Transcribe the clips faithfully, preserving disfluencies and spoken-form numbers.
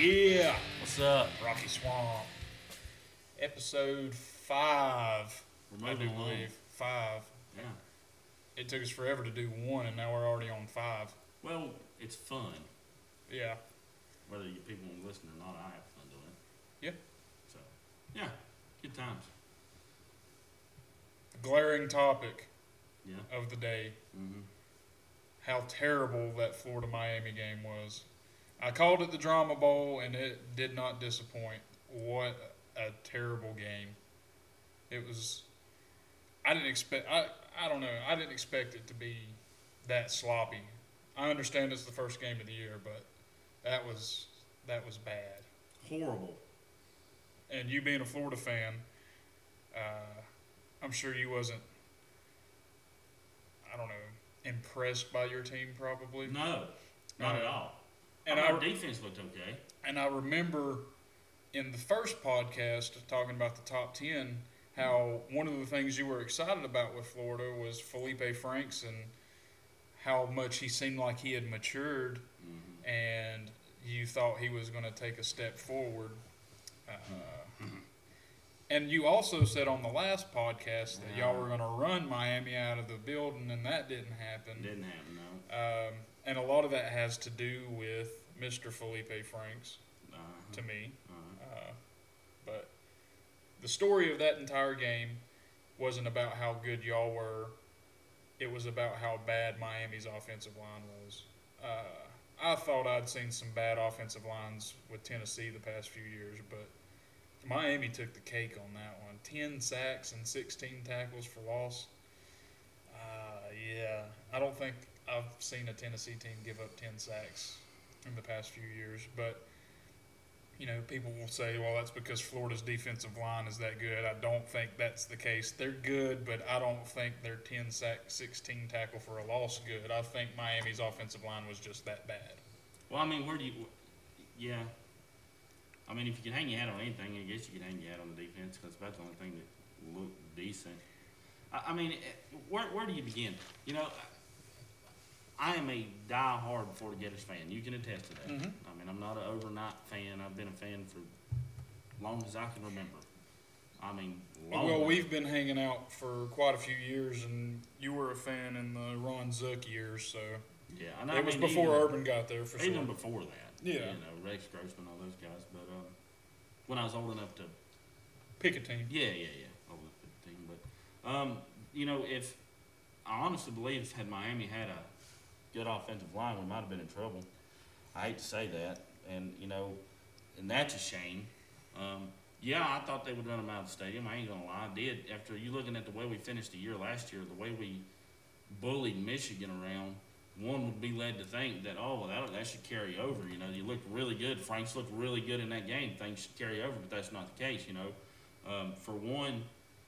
Yeah, What's up? Rocky Swamp. Episode five. We're I moving do along. believe five. Yeah. It took us forever to do one, and now we're already on five. Well, it's fun. Yeah. Whether you people want to listen or not, I have fun doing it. Yeah. So, yeah, good times. Glaring topic Yeah. of the day: Mm-hmm. how terrible that Florida Miami game was. I called it the Drama Bowl, and it did not disappoint. What a terrible game! It was. I didn't expect. I I don't know. I didn't expect it to be that sloppy. I understand it's the first game of the year, but that was that was bad. Horrible. And you being a Florida fan, uh, I'm sure you wasn't. I don't know. Impressed by your team, probably. No, not Uh, at all. And Our I defense looked okay. and I remember in the first podcast talking about the top ten, how one of the things you were excited about with Florida was Felipe Franks and how much he seemed like he had matured, Mm-hmm. and you thought he was going to take a step forward. Uh, Mm-hmm. and you also said on the last podcast that y'all Yeah. were going to run Miami out of the building, and that didn't happen. Didn't happen, no. Um, and a lot of that has to do with Mister Felipe Franks, Uh-huh. to me. Uh-huh. Uh, but the story of that entire game wasn't about how good y'all were. It was about how bad Miami's offensive line was. Uh, I thought I'd seen some bad offensive lines with Tennessee the past few years, but Miami took the cake on that one. ten sacks and sixteen tackles for loss. Uh, yeah, I don't think I've seen a Tennessee team give up ten sacks in the past few years, but you know, people will say, well, that's because Florida's defensive line is that good. I don't think that's the case. They're good, but I don't think they're ten sack, sixteen tackle for a loss good. I think Miami's offensive line was just that bad. Well, I mean, where do you – yeah. I mean, if you can hang your hat on anything, I guess you can hang your hat on the defense because that's about the only thing that looked decent. I, I mean, eh, where where do you begin? You know, I am a die-hard Florida Gators fan. You can attest to that. Mhm. I mean, I'm not an overnight fan. I've been a fan for long as I can remember. I mean, long Well, we've been hanging out for quite a few years, and you were a fan in the Ron Zook years, so yeah, and I it was mean, before even, Urban got there for even sure. before that. Yeah. You know, Rex Grossman, all those guys. But um, when I was old enough to Pick a team. Yeah, yeah, yeah. Over the fifteen, but um, you know, if I honestly believe had Miami had a good offensive line, we might have been in trouble. I hate to say that, and you know, and that's a shame. Um, yeah, I thought they would run them out of the stadium. I ain't gonna lie, I did. After you looking at the way we finished the year last year, the way we bullied Michigan around, one would be led to think that, oh, well, that, that should carry over. You know, you looked really good. Franks looked really good in that game. Things should carry over, but that's not the case, you know. Um, for one,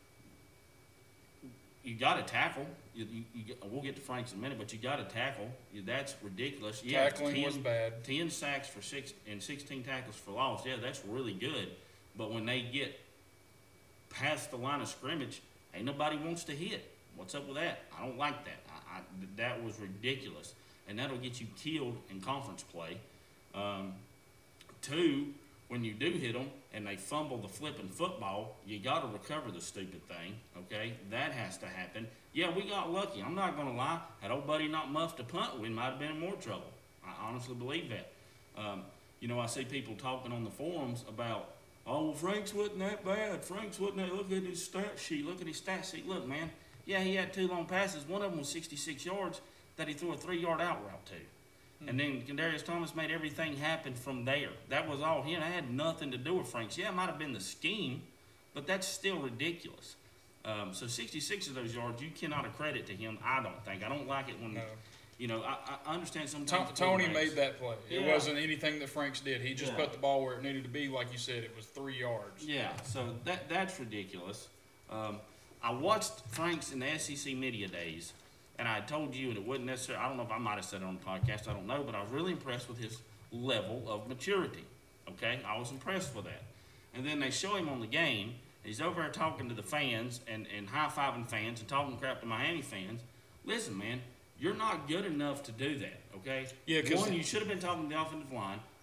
you got to tackle. You, you, you, get- we'll get to Franks in a minute, but you got to tackle. You, that's ridiculous. Yeah, Tackling ten, was bad. ten sacks for six and sixteen tackles for loss. Yeah, that's really good. But when they get past the line of scrimmage, ain't nobody wants to hit. What's up with that? I don't like that. I, I, that was ridiculous, and that'll get you killed in conference play. Um, two, when you do hit them and they fumble the flipping football, you got to recover the stupid thing, okay? That has to happen. Yeah, we got lucky. I'm not going to lie. Had old buddy not muffed a punt, we might have been in more trouble. I honestly believe that. Um, you know, I see people talking on the forums about, oh, well, Franks wasn't that bad. Franks wasn't that. Look at his stat sheet. Look at his stat sheet. Look, man. Yeah, he had two long passes. One of them was sixty-six yards that he threw a three-yard out route to. And then Kadarius Thomas made everything happen from there. That was all him. It had nothing to do with Franks. Yeah, it might have been the scheme, but that's still ridiculous. Um, so sixty-six of those yards, you cannot accredit to him, I don't think. I don't like it when, No. you know, I, I understand To- sometimes. Tony quarterbacks- made that play. It Yeah. wasn't anything that Franks did. He just Yeah. put the ball where it needed to be. Like you said, it was three yards. Yeah, so that that's ridiculous. Um, I watched Franks in the S E C media days, and I told you, and it wasn't necessarily, I don't know if I might have said it on the podcast, I don't know, but I was really impressed with his level of maturity, okay? I was impressed with that. And then they show him on the game, he's over there talking to the fans and, and high-fiving fans and talking crap to Miami fans. Listen, man, you're not good enough to do that, okay? Yeah, 'cause One, it- you should have been talking to the offensive line.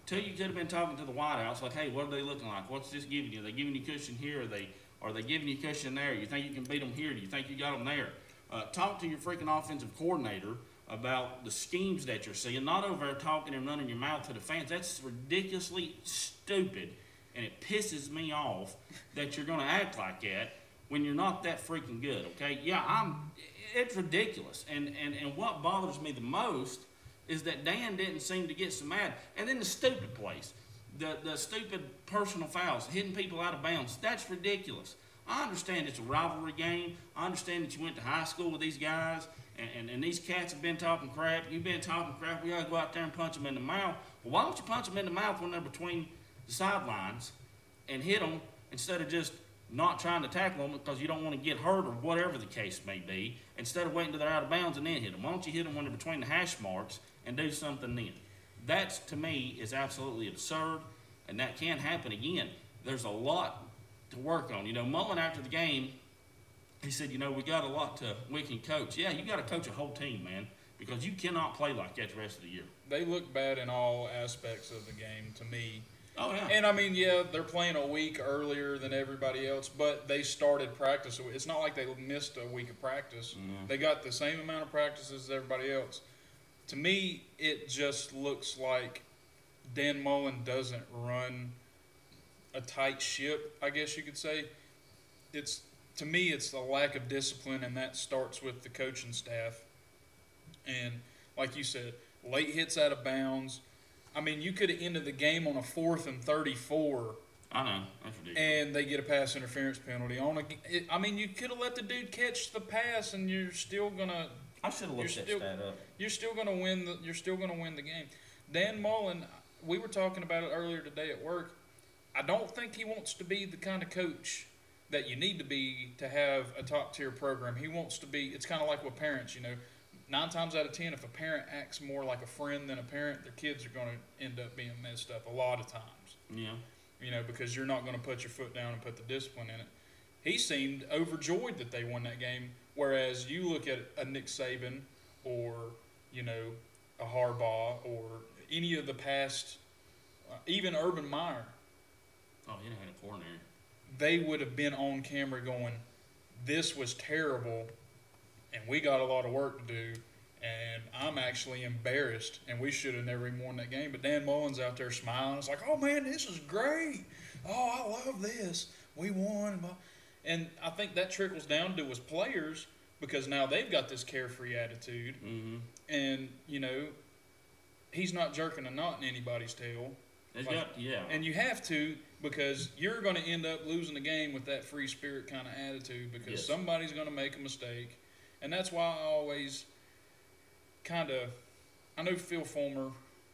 Two, you could have been talking to the wideouts, like, hey, what are they looking like? What's this giving you? Are they giving you cushion here? Are they, are they giving you cushion there? You think you can beat them here? Do you think you got them there? Uh, talk to your freaking offensive coordinator about the schemes that you're seeing, not over there talking and running your mouth to the fans. That's ridiculously stupid, and it pisses me off that you're going to act like that when you're not that freaking good, okay? Yeah, I'm, it's ridiculous, and, and, and what bothers me the most is that Dan didn't seem to get so mad. And then the stupid plays, the, the stupid personal fouls, hitting people out of bounds, that's ridiculous. I understand it's a rivalry game. I understand that you went to high school with these guys, and, and, and these cats have been talking crap. You've been talking crap. We got to go out there and punch them in the mouth. Well, why don't you punch them in the mouth when they're between the sidelines and hit them instead of just not trying to tackle them because you don't want to get hurt or whatever the case may be, instead of waiting till they're out of bounds and then hit them? Why don't you hit them when they're between the hash marks and do something then? That, to me, is absolutely absurd, and that can't happen again. There's a lot to work on. You know, Mullen, after the game, he said, you know, we got a lot to we can coach. Yeah, you got to coach a whole team, man, because you cannot play like that the rest of the year. They look bad in all aspects of the game to me. Oh, yeah. And, I mean, yeah, they're playing a week earlier than everybody else, but they started practice. It's not like they missed a week of practice. Mm-hmm. They got the same amount of practice as everybody else. To me, it just looks like Dan Mullen doesn't run a tight ship, I guess you could say. It's to me, it's the lack of discipline, and that starts with the coaching staff. And like you said, late hits out of bounds. I mean, you could have ended the game on a fourth and thirty-four. I know, that's ridiculous. And they get a pass interference penalty on a. It, I mean, you could have let the dude catch the pass, and you're still gonna. I should have looked that still, stat up. You're still gonna win the. You're still gonna win the game. Dan Mullen, we were talking about it earlier today at work. I don't think he wants to be the kind of coach that you need to be to have a top tier program. He wants to be. It's kind of like with parents, you know. Nine times out of ten, if a parent acts more like a friend than a parent, their kids are going to end up being messed up a lot of times. Yeah. You know, because you're not going to put your foot down and put the discipline in it. He seemed overjoyed that they won that game, whereas you look at a Nick Saban or, you know, a Harbaugh or any of the past, uh, even Urban Meyer. Oh, he had a coordinator. They would have been on camera going, this was terrible, and we got a lot of work to do, and I'm actually embarrassed, and we should have never even won that game. But Dan Mullen's out there smiling. It's like, oh, man, this is great. Oh, I love this. We won. And I think that trickles down to his players because now they've got this carefree attitude. Mm-hmm. And, you know, he's not jerking a knot in anybody's tail. It's Like, got, yeah. and you have to because you're going to end up losing the game with that free spirit kind of attitude because Yes. somebody's going to make a mistake. And that's why I always kind of – I know Phil Fulmer,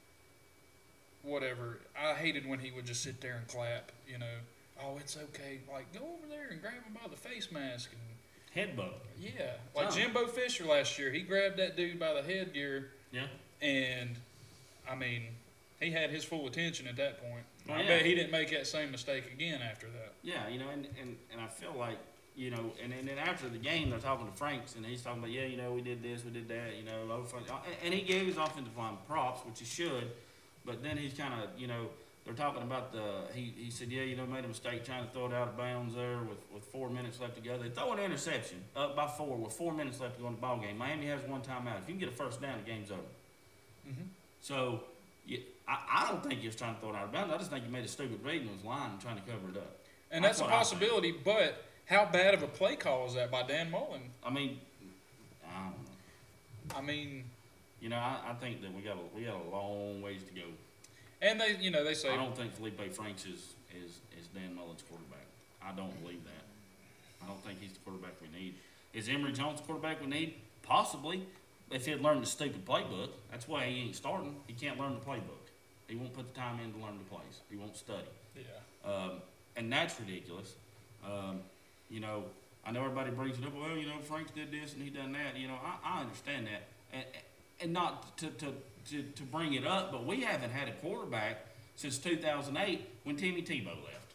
whatever, I hated when he would just sit there and clap, you know. Oh, it's okay. Like, go over there and grab him by the face mask. And Headbutt. yeah. Like Oh. Jimbo Fisher last year, he grabbed that dude by the headgear Yeah. and, I mean – he had his full attention at that point. Oh, I yeah. bet he didn't make that same mistake again after that. Yeah, you know, and, and, and I feel like, you know, and, and then after the game, they're talking to Franks, and he's talking about, yeah, you know, we did this, we did that, you know, low front, and, and he gave his offensive line props, which he should, but then he's kind of, you know, they're talking about the, he, he said, yeah, you know, made a mistake trying to throw it out of bounds there with, with four minutes left to go. They throw an interception up by four with four minutes left to go in the ball game. Miami has one timeout. If you can get a first down, the game's over. Mm-hmm. So, yeah, I, I don't think he was trying to throw it out of bounds. I just think he made a stupid read and was lying and trying to cover it up. And that's, That's a what I think. possibility, but how bad of a play call is that by Dan Mullen? I mean, I don't know. I mean, You know, I, I think that we got a, we got a long ways to go. and they, you know, they say I don't think Felipe Franks is, is, is Dan Mullen's quarterback. I don't believe that. I don't think he's the quarterback we need. Is Emory Jones the quarterback we need? Possibly. If he'd learned the stupid playbook, that's why he ain't starting. He can't learn the playbook. He won't put the time in to learn the plays. He won't study. yeah. Um, and that's ridiculous. Um, you know, I know everybody brings it up, well, you know, Franks did this and he done that. You know, I, I understand that. And, and not to, to, to, to bring it up, but we haven't had a quarterback since two thousand eight when Timmy Tebow left.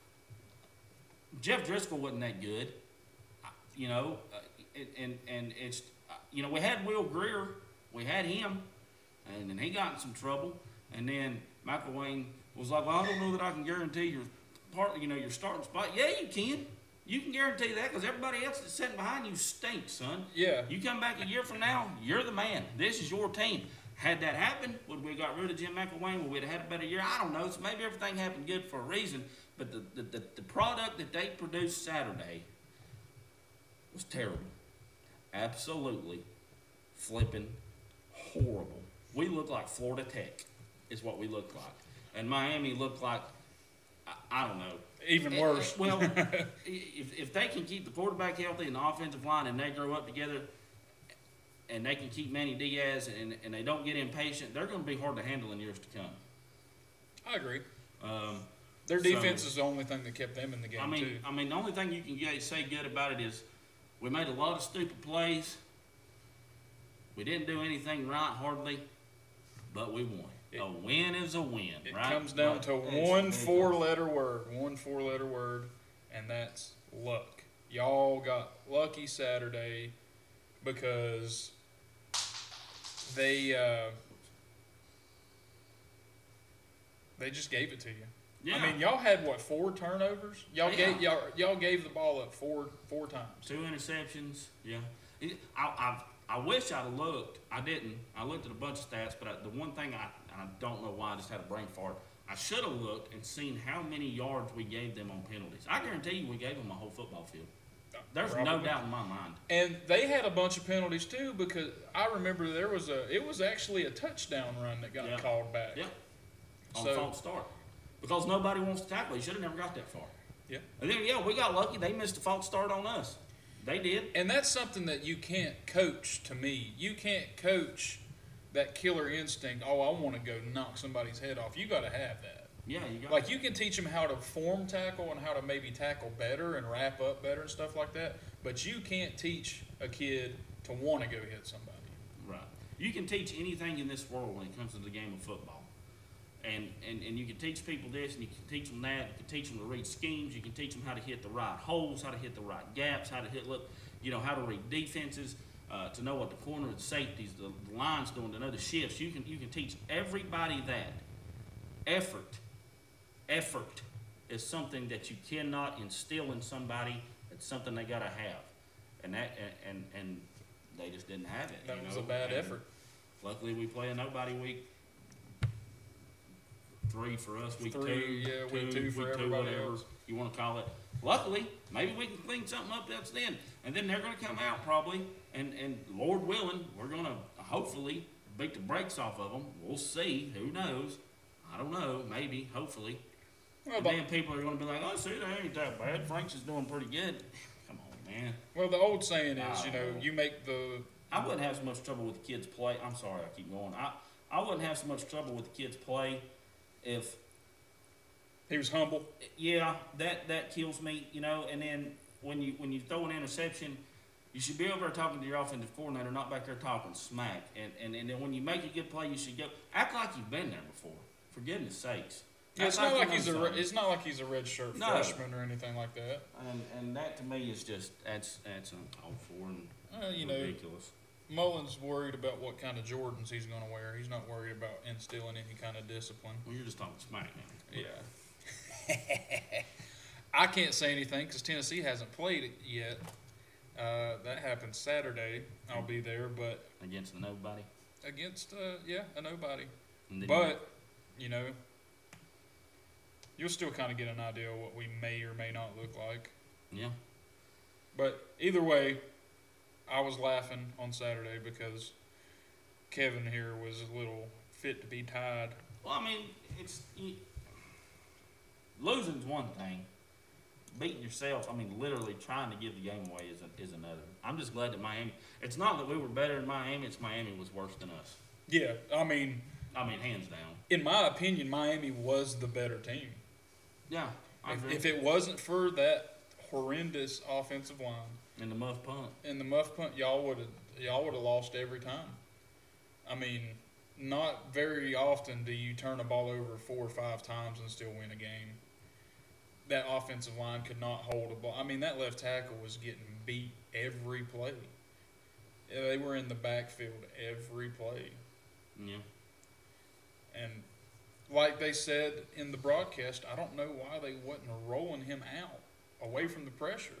Jeff Driscoll wasn't that good. You know, uh, and, and it's, uh, you know, we had Will Greer. We had him. And then he got in some trouble. And then McElwain was like, well, I don't know that I can guarantee your part, you know, your starting spot. Yeah, you can. You can guarantee that because everybody else that's sitting behind you stinks, son. Yeah. You come back a year from now, you're the man. This is your team. Had that happened, would we have got rid of Jim McElwain? Would we have had a better year? I don't know. So maybe everything happened good for a reason. But the, the, the, the product that they produced Saturday was terrible. Absolutely flipping horrible. We looked like Florida Tech is what we looked like. And Miami looked like, I, I don't know. Even worse. Well, if, if they can keep the quarterback healthy and the offensive line and they grow up together and they can keep Manny Diaz and, and they don't get impatient, they're going to be hard to handle in years to come. I agree. Um, Their defense so, is the only thing that kept them in the game, I mean, too. I mean, the only thing you can get, say good about it is we made a lot of stupid plays. We didn't do anything right, hardly, but we won. It, a win is a win, it right? comes down Right. to one four-letter word, one four-letter word, and that's luck. Y'all got lucky Saturday because they uh, they just gave it to you. Yeah. I mean, y'all had what four turnovers? Y'all Yeah. gave y'all y'all gave the ball up four four times. Two interceptions. Yeah. It, I, I I wish I'd have looked. I didn't. I looked at a bunch of stats, but I, the one thing I I don't know why I just had a brain fart. I should have looked and seen how many yards we gave them on penalties. I guarantee you we gave them a whole football field. There's Probably. no doubt in my mind. And they had a bunch of penalties too because I remember there was a it was actually a touchdown run that got Yeah. called back. Yeah. On So- false start. Because nobody wants to tackle. You should have never got that far. Yeah. And then yeah, we got lucky. They missed a false start on us. They did. And that's something that you can't coach to me. You can't coach that killer instinct, oh, I want to go knock somebody's head off. You got to have that. Yeah, you got Like, you can teach them how to form tackle and how to maybe tackle better and wrap up better and stuff like that, but you can't teach a kid to want to go hit somebody. Right. You can teach anything in this world when it comes to the game of football. And, and, and you can teach people this, and you can teach them that. You can teach them to read schemes. You can teach them how to hit the right holes, how to hit the right gaps, how to hit, look, you know, how to read defenses, uh, to know what the corner, the safeties, the, the lines doing, to know the shifts. You can, you can teach everybody that. Effort. Effort is something that you cannot instill in somebody. It's something they got to have. And that and, and, and they just didn't have it. That you was know? a bad And effort. Luckily, we play a nobody week. Three for us, week Three, two. yeah, week two for everybody whatever else. you want to call it. Luckily, maybe we can clean something up else then. And then they're going to come out probably, and, and Lord willing, we're going to hopefully beat the brakes off of them. We'll see. Who knows? I don't know. Maybe. Hopefully. Well, And the, then people are going to be like, oh, see, they ain't that bad. Frank's is doing pretty good. Come on, man. well, the old saying is, you know, Oh. you make the I wouldn't have so much trouble with the kids' play. I'm sorry, I keep going. I, I wouldn't have so much trouble with the kids' play if, he was humble. yeah, that, that kills me, you know. And then when you when you throw an interception, you should be over there talking to your offensive coordinator, not back there talking smack. And, and, and then when you make a good play, you should go act like you've been there before. For goodness sakes. Yeah, it's Act not like you he's a know re- something. it's not like he's a redshirt No. freshman or anything like that. And and that to me is just that's that's uncalled for and Uh, you know, ridiculous. Mullins worried about what kind of Jordans he's going to wear. He's not worried about instilling any kind of discipline. Well, you're just talking smack now. Yeah. I can't say anything because Tennessee hasn't played it yet. Uh, that happens Saturday. I'll be there, but Against the nobody. against, uh, yeah, a nobody. And then But, you know, you'll still kind of get an idea of what we may or may not look like. yeah. But either way, I was laughing on Saturday because Kevin here was a little fit to be tied. Well, I mean, it's you, losing's one thing. Beating yourself, I mean, literally trying to give the game away is a, is another. I'm just glad that Miami. It's not that we were better than Miami. It's Miami was worse than us. Yeah, I mean, I mean, hands down. in my opinion, Miami was the better team. Yeah, I If, agree. if it wasn't for that horrendous offensive line In the muff punt. and the muff punt, y'all would have y'all would have lost every time. I mean, not very often do you turn a ball over four or five times and still win a game. That offensive line could not hold a ball. I mean, that left tackle was getting beat every play. Yeah, they were in the backfield every play. Yeah. And like they said in the broadcast, I don't know why they wasn't rolling him out away from the pressure.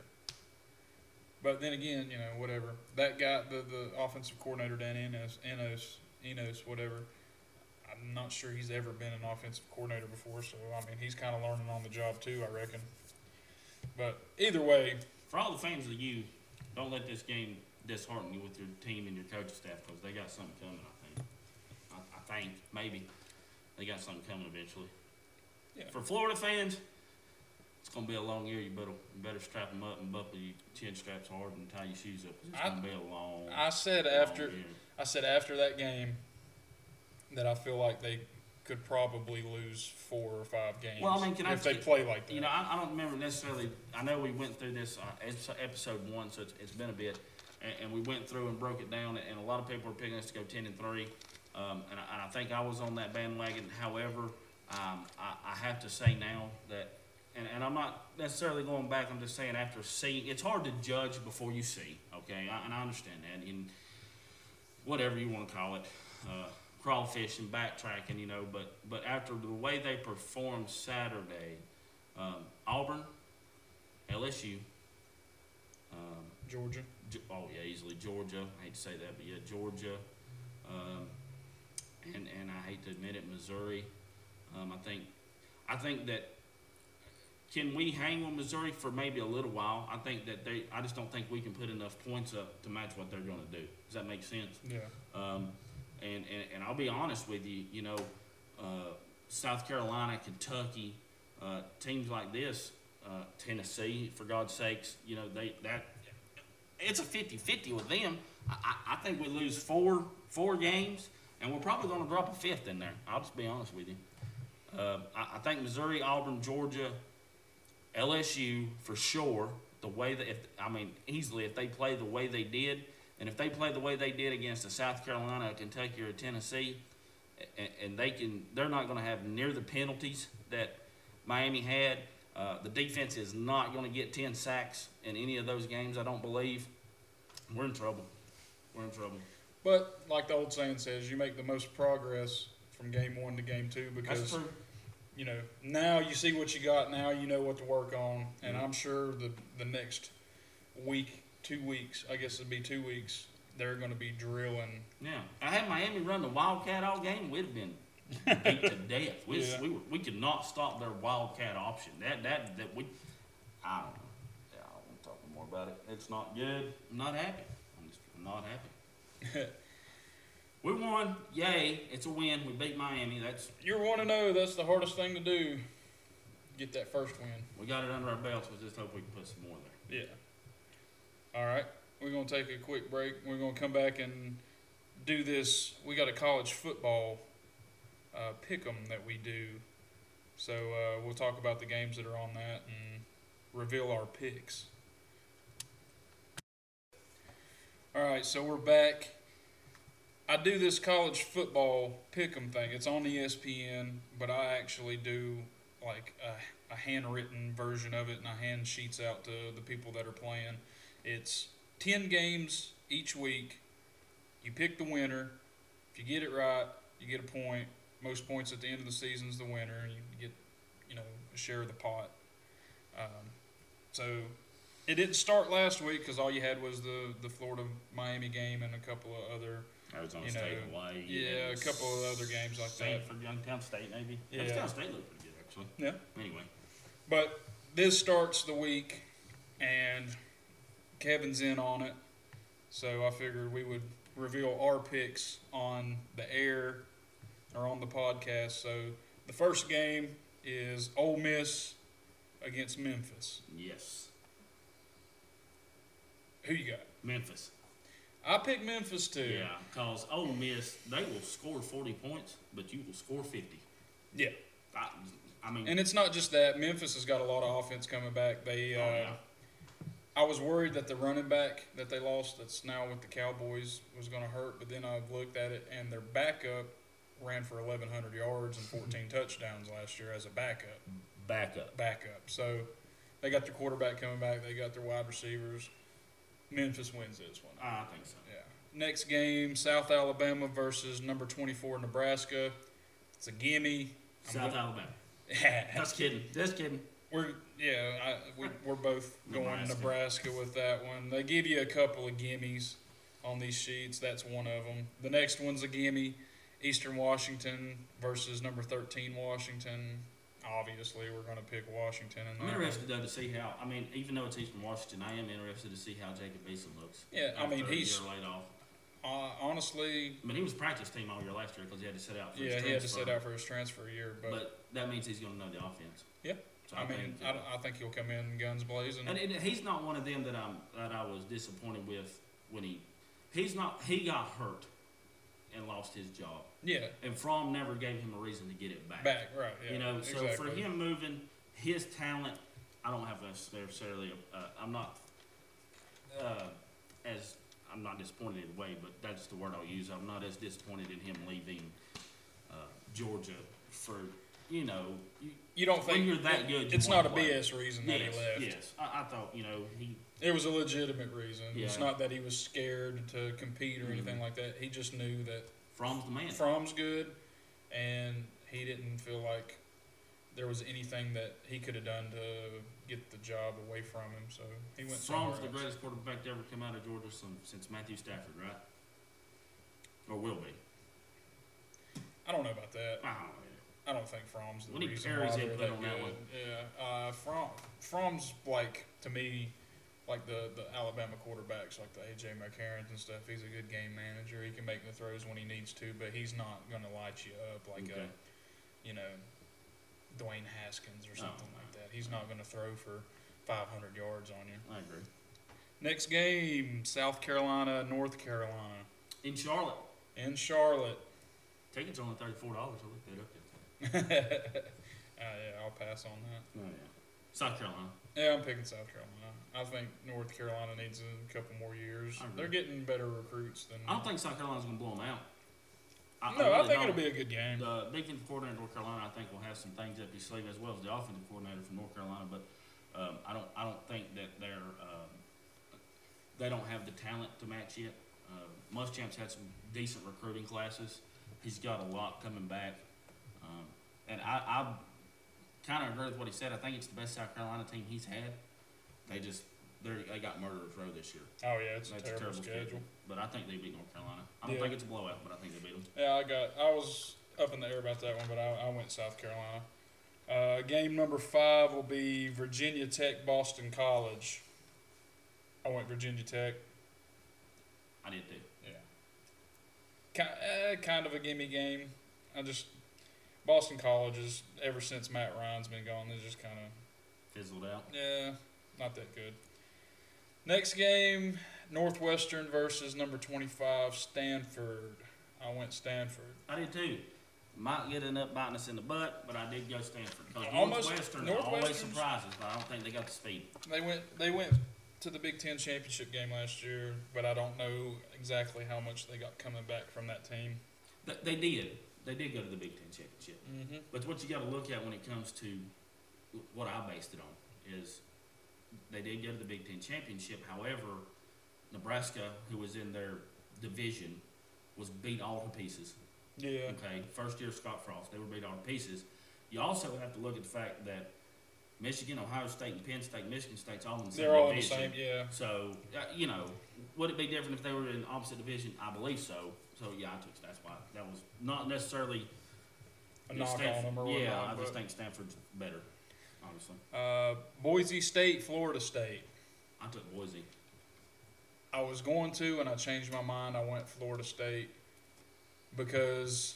But then again, you know, whatever. That guy, the, the offensive coordinator, Dan Enos, Enos, Enos, whatever, I'm not sure he's ever been an offensive coordinator before. So, I mean, he's kind of learning on the job too, I reckon. But either way. For all the fans of you, don't let this game dishearten you with your team and your coaching staff because they got something coming, I think. I, I think, maybe. They got something coming eventually. Yeah. For Florida fans, it's going to be a long year. You better you better strap them up and buckle your chin straps hard and tie your shoes up. It's going to be a long I said long after year. I said after that game that I feel like they could probably lose four or five games Well, I mean, can I if they t- play like that. You know, I, I don't remember necessarily. I know we went through this uh, it's episode one, so it's, it's been a bit, and, and we went through and broke it down. And a lot of people were picking us to go ten and three, um, and, I, and I think I was on that bandwagon. However, um, I, I have to say now that, and, and I'm not necessarily going back. I'm just saying after seeing, it's hard to judge before you see. Okay, I, and I understand that. And whatever you want to call it. Uh, crawfishing, backtracking, you know, but but after the way they performed Saturday, um, Auburn, L S U, um, Georgia. Oh yeah, easily Georgia. I hate to say that, but yeah, Georgia, um, and and I hate to admit it, Missouri. Um, I think I think that can we hang with Missouri for maybe a little while? I think that they. I just don't think we can put enough points up to match what they're going to do. Does that make sense? Yeah. Um, And, and, and I'll be honest with you, you know, uh, South Carolina, Kentucky, uh, teams like this, uh, Tennessee, for God's sakes, you know, they that it's a fifty-fifty with them. I, I, I think we lose four four games, and we're probably going to drop a fifth in there. I'll just be honest with you. Uh, I, I think Missouri, Auburn, Georgia, L S U for sure. The way that, if, I mean, easily if they play the way they did. And if they play the way they did against a South Carolina, a Kentucky, or a Tennessee, and, and they can, they're not going to have near the penalties that Miami had. Uh, the defense is not going to get ten sacks in any of those games, I don't believe. We're in trouble. We're in trouble. But like the old saying says, you make the most progress from game one to game two because That's true. you know now you see what you got. Now you know what to work on, and Mhm. I'm sure the the next week. Two weeks, I guess it'd be two weeks. They're going to be drilling. Yeah, I had Miami run the Wildcat all game. We'd have been beat to death. We, Yeah. we, were, we could not stop their Wildcat option. That that that we, I don't know. Yeah, I don't want to talk more about it. It's not good. I'm not happy. I'm just I'm not happy. We won. Yay! It's a win. We beat Miami. That's You're one to know that's the hardest thing to do. Get that first win. we got it under our belts. We just hope we can put some more there. Yeah. All right, we're going to take a quick break. We're going to come back and do this. We got a college football uh, pick-em that we do. So uh, we'll talk about the games that are on that and reveal our picks. All right, so we're back. I do this college football pick-em thing. It's on E S P N, but I actually do like a, a handwritten version of it, and I hand sheets out to the people that are playing. It's ten games each week. You pick the winner. If you get it right, you get a point. Most points at the end of the season is the winner, and you get, you know, a share of the pot. Um, so it didn't start last week because all you had was the, the Florida-Miami game and a couple of other, Arizona you State, know, Hawaii. yeah, a couple of other games like that. Stanford, Youngstown State, maybe. Yeah. Youngstown State looked pretty good, actually. Yeah. Anyway. But this starts the week, and Kevin's in on it, so I figured we would reveal our picks on the air or on the podcast. So the first game is Ole Miss against Memphis. Yes. Who you got? Memphis. I picked Memphis too. Yeah, because Ole Miss, they will score forty points, but you will score fifty. Yeah. I, I mean, And it's not just that. Memphis has got a lot of offense coming back. They, uh, oh, yeah. I was worried that the running back that they lost, that's now with the Cowboys, was going to hurt. But then I looked at it, and their backup ran for eleven hundred yards and fourteen touchdowns last year as a backup. Backup. Backup. So they got their quarterback coming back. They got their wide receivers. Memphis wins this one. I think so. Yeah. Next game, South Alabama versus number twenty-four Nebraska. It's a gimme. South go- Alabama. Yeah. Just kidding. Just kidding. We're yeah, I, we, we're both going Nebraska. Nebraska with that one. They give you a couple of gimmies on these sheets. That's one of them. The next one's a gimme: Eastern Washington versus number thirteen Washington. Obviously, we're going to pick Washington. In I'm that interested though to see how. I mean, even though it's Eastern Washington, I am interested to see how Jacob Beeson looks. Yeah, I mean, after a he's- year laid off. Uh, honestly, I mean, he was practice team all year last year because he had to sit out. For yeah, his he had to transfer. sit out for his transfer year, but, But that means he's going to know the offense. Yeah. So I, I, mean, think, I, don't- I think he'll come in guns blazing. and, and he's not one of them that I'm that I was disappointed with when he he's not he got hurt and lost his job, yeah, and Fromm never gave him a reason to get it back. back right. Yeah, you know, so exactly. for him moving his talent, I don't have necessarily. Uh, I'm not uh, as I'm not disappointed in a way, but that's the word I'll use. I'm not as disappointed in him leaving uh, Georgia for you know. You, You don't when think you're that good, you It's wanna not a play. B S reason that yes, he left. yes. I, I thought you know he. It was a legitimate reason. It's Yeah. not that he was scared to compete or anything Mhm. like that. He just knew that Fromm's the man. Fromm's good, and he didn't feel like there was anything that he could have done to get the job away from him. So he went Fromm's somewhere the else. greatest quarterback to ever come out of Georgia since, since Matthew Stafford, right? Or will be. I don't know about that. I don't know. I don't think Fromm's the When he reason carries why it, they're put that on that good. one. Yeah, uh, Fromm, Fromm's like to me, like the the Alabama quarterbacks, like the A J McCarrons and stuff. He's a good game manager. He can make the throws when he needs to, but he's not gonna light you up like Okay. a, you know, Dwayne Haskins or Oh, something no. like that. He's not gonna throw for five hundred yards on you. I agree. Next game, South Carolina, North Carolina, In Charlotte, in Charlotte. tickets are only thirty-four dollars. I looked that up there. uh, yeah, I'll pass on that. Oh yeah. South Carolina. Yeah, I'm picking South Carolina. I think North Carolina needs a couple more years. I agree. They're getting better recruits than. I don't think South Carolina's gonna blow them out. I, no, I, really think don't. it'll be a good game. The defensive coordinator of North Carolina, I think, will have some things up his sleeve as well as the offensive coordinator from North Carolina. But um, I don't, I don't think that they're, um, they don't have the talent to match yet. Uh, Muschamp's had some decent recruiting classes. He's got a lot coming back, um, and I, I kind of agree with what he said. I think it's the best South Carolina team he's had. They just, they they got Murderers Row this year. Oh yeah, it's a That's terrible, schedule. But I think they beat North Carolina. I don't Yeah. think it's a blowout, but I think they beat them. Yeah, I got. I was up in the air about that one, but I, I went South Carolina. Uh, game number five will be Virginia Tech, Boston College. I went Virginia Tech. I did too. Yeah. Kind, uh, kind of a gimme game. I just Boston College is ever since Matt Ryan's been gone, they just kind of Fizzled out. yeah, not that good. Next game, Northwestern versus number twenty-five Stanford. I went Stanford. I did too. Might get it up biting us in the butt, but I did go Stanford. Because Almost- Northwestern always Northwestern's- surprises, but I don't think they got the speed. They went they went to the Big Ten championship game last year, but I don't know exactly how much they got coming back from that team. Th- They did. They did go to the Big Ten championship. Mm-hmm. But what you got to look at when it comes to what I based it on is they did go to the Big Ten championship. However, Nebraska, who was in their division, was beat all to pieces. Yeah. Okay, first year Scott Frost, they were beat all to pieces. You also have to look at the fact that Michigan, Ohio State, and Penn State, Michigan State's all in the same They're all in the division. same, yeah. So, uh, you know, would it be different if they were in opposite division? I believe so. So, yeah, I took that's why. That was not necessarily A you know, knock on Stanford- them or Yeah, whatnot. I just but- think Stanford's better, honestly. Uh, Boise State, Florida State. I took Boise. I was going to, and I changed my mind. I went Florida State because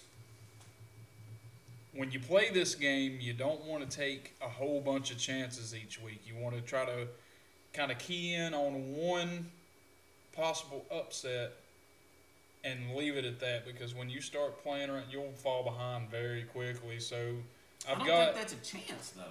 when you play this game, you don't want to take a whole bunch of chances each week. You want to try to kind of key in on one possible upset and leave it at that, because when you start playing around, you'll fall behind very quickly. So I I've don't got. think that's a chance, though.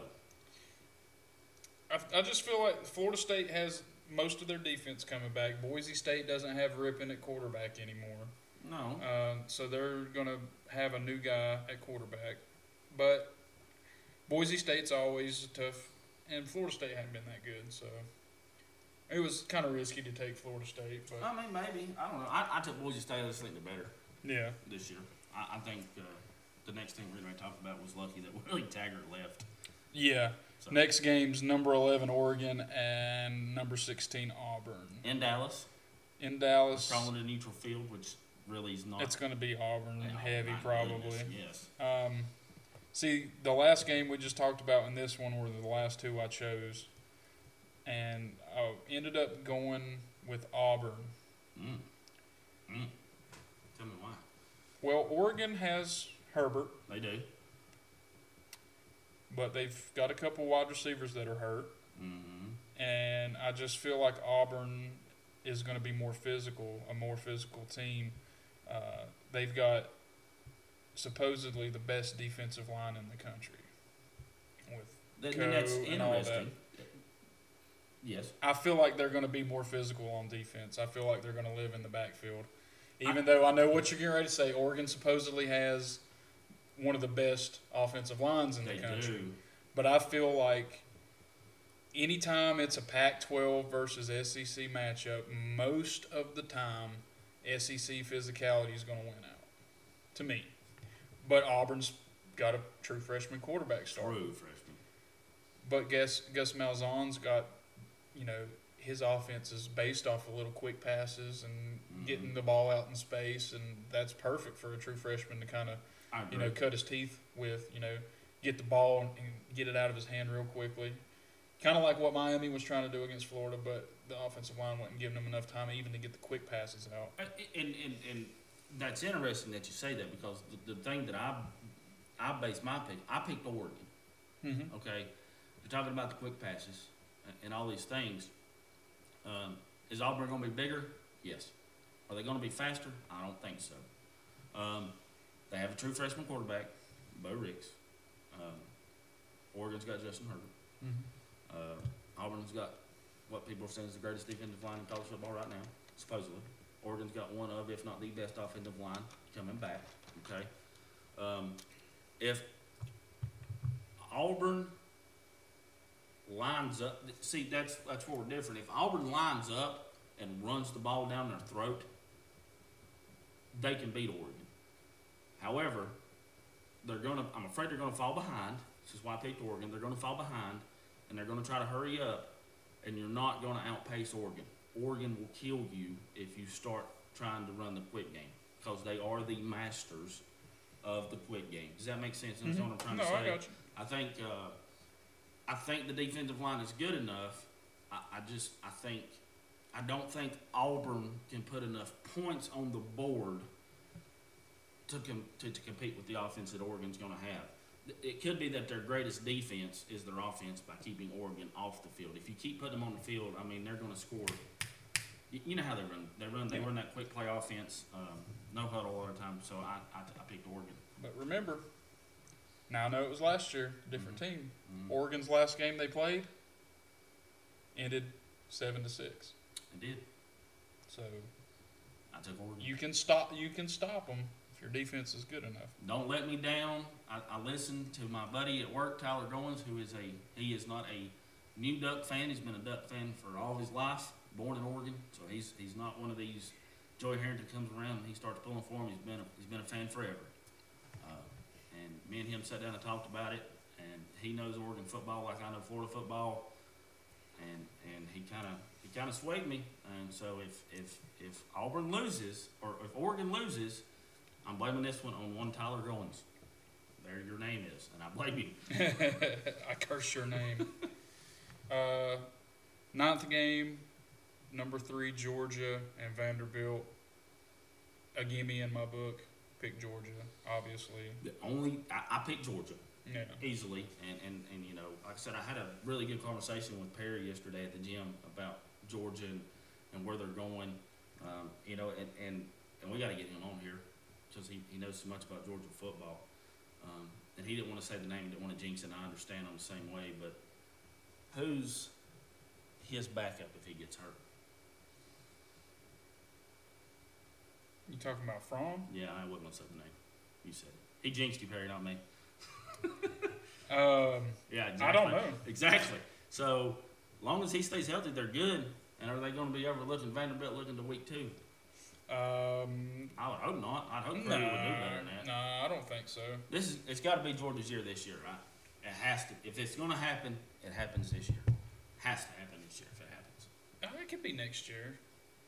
I, I just feel like Florida State has most of their defense coming back. Boise State doesn't have Rippon at quarterback anymore. No. Uh, so they're going to have a new guy at quarterback. But Boise State's always tough, and Florida State hadn't been that good. So it was kind of risky to take Florida State. But I mean, maybe. I don't know. I, I took Boise State. I just think they're better yeah, this year. I, I think uh, the next thing we're going to talk about was lucky that Willie Taggart left. Yeah. So, Next game's number eleven Oregon and number sixteen Auburn. in Dallas, In Dallas, calling it a neutral field, which really is not. it's going to be Auburn Oh, heavy my probably. goodness, yes. Um, see, the last game we just talked about and this one were the last two I chose, and I ended up going with Auburn. Mm. Mm. Tell me why. Well, Oregon has Herbert, They do. but they've got a couple wide receivers that are hurt, Mm-hmm. and I just feel like Auburn is going to be more physical, a more physical team. Uh, they've got supposedly the best defensive line in the country. With Th- Co and that's and all that. interesting. Yes. I feel like they're going to be more physical on defense. I feel like they're going to live in the backfield. Even though I know what you're getting ready to say, Oregon supposedly has one of the best offensive lines in They the country. do. But I feel like anytime it's a Pac twelve versus S E C matchup, most of the time S E C physicality is going to win out, to me. But Auburn's got a true freshman quarterback start. True freshman. But guess Gus Malzahn's got, you know, his offense is based off of little quick passes and Mm-hmm. getting the ball out in space, and that's perfect for a true freshman to kind of, I you agree. know, cut his teeth with, you know, get the ball and get it out of his hand real quickly. Kind of like what Miami was trying to do against Florida, but the offensive line wasn't giving them enough time even to get the quick passes out. Uh, And, and, and that's interesting that you say that, because the, the thing that I I base my pick, I picked Oregon. Mm-hmm. Okay, you're talking about the quick passes and all these things. Um, is Auburn going to be bigger? Yes. Are they going to be faster? I don't think so. Um, they have a true freshman quarterback, Bo Ricks. Um, Oregon's got Justin Herbert. Mm-hmm. Uh, Auburn's got what people are saying is the greatest defensive line in college football right now, supposedly. Oregon's got one of, if not the best offensive line coming back. Okay. Um, if Auburn lines up, see, that's that's where we're different. If Auburn lines up and runs the ball down their throat, they can beat Oregon. However, they're gonna. I'm afraid they're gonna fall behind. This is why I picked Oregon. They're gonna fall behind, and they're gonna try to hurry up, and you're not gonna outpace Oregon. Oregon will kill you if you start trying to run the quick game, because they are the masters of the quick game. Does that make sense? That's what I'm trying No, to say. I got you. I think uh, I think the defensive line is good enough. I, I just I think I don't think Auburn can put enough points on the board to com- to, to compete with the offense that Oregon's going to have. It could be that their greatest defense is their offense by keeping Oregon off the field. If you keep putting them on the field, I mean, they're going to score. You, you know how they run. They run. They Yeah. run that quick play offense. Um, no huddle all the time. So I, I, I picked Oregon. But remember, now I know it was last year, different team. Mhm. Oregon's last game they played ended seven to six. I did. So I took Oregon. you can stop. You can stop them if your defense is good enough. Don't let me down. I, I listened to my buddy at work, Tyler Goins, who is a he is not a new Duck fan. He's been a Duck fan for all his life. Born in Oregon, so he's he's not one of these. Joey Harrington comes around and he starts pulling for him. He's been a, he's been a fan forever. Uh, and me and him sat down and talked about it. And he knows Oregon football like I know Florida football. And and he kind of he kind of swayed me. And so if if if Auburn loses or if Oregon loses, I'm blaming this one on one Tyler Goins. There your name is, and I blame you. I curse your name. uh, ninth game, number three Georgia and Vanderbilt. A gimme in my book. Pick Georgia, obviously. The only I, I picked Georgia. Yeah. Easily, and, and, and you know, like I said, I had a really good conversation with Perry yesterday at the gym about Georgia and, and where they're going, um, you know, and, and, and we got to get him on here because he, he knows so much about Georgia football, um, and he didn't want to say the name, didn't want to jinx it, and I understand I'm the same way, but who's his backup if he gets hurt? You talking about Fromm? Yeah, I wouldn't want to say the name. You said it. He jinxed you, Perry, not me. Um, Yeah, exactly. I don't know. Exactly. So, long as he stays healthy, they're good. And are they going to be overlooking Vanderbilt looking to week two? Um, I would hope not. I'd hope Purdue nah, would do better than that. nah, I don't think so. This is it's got to be Georgia's year this year, right? It has to. If it's going to happen, it happens this year. Has to happen this year if it happens. Uh, it could be next year.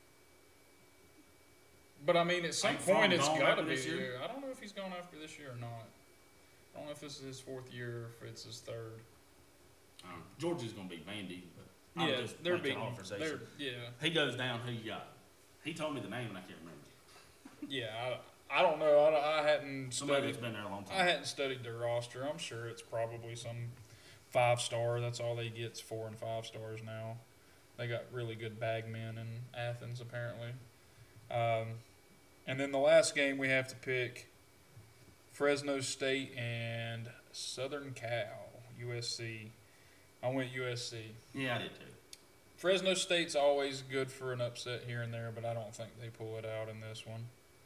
But I mean, at some Ain't point, Fromm it's gone got to after be this the year? year. I don't know if he's gone after this year or not. I don't know if this is his fourth year or if it's his third. Um, Georgia's going to beat Vandy, but I'll Yeah, just they're make the beating. conversation. They're, yeah, He goes down. Who you got? He told me the name and I can't remember. yeah. I, I don't know. I, don't- I hadn't Somebody studied. that's been there a long I time. hadn't studied their roster. I'm sure it's probably some five star. That's all they get's four and five stars now. They got really good bagmen in Athens apparently. Um, and then the last game we have to pick Fresno State and Southern Cal, U S C. I went U S C. Yeah, I did too. Fresno State's always good for an upset here and there, but I don't think they pull it out in this one.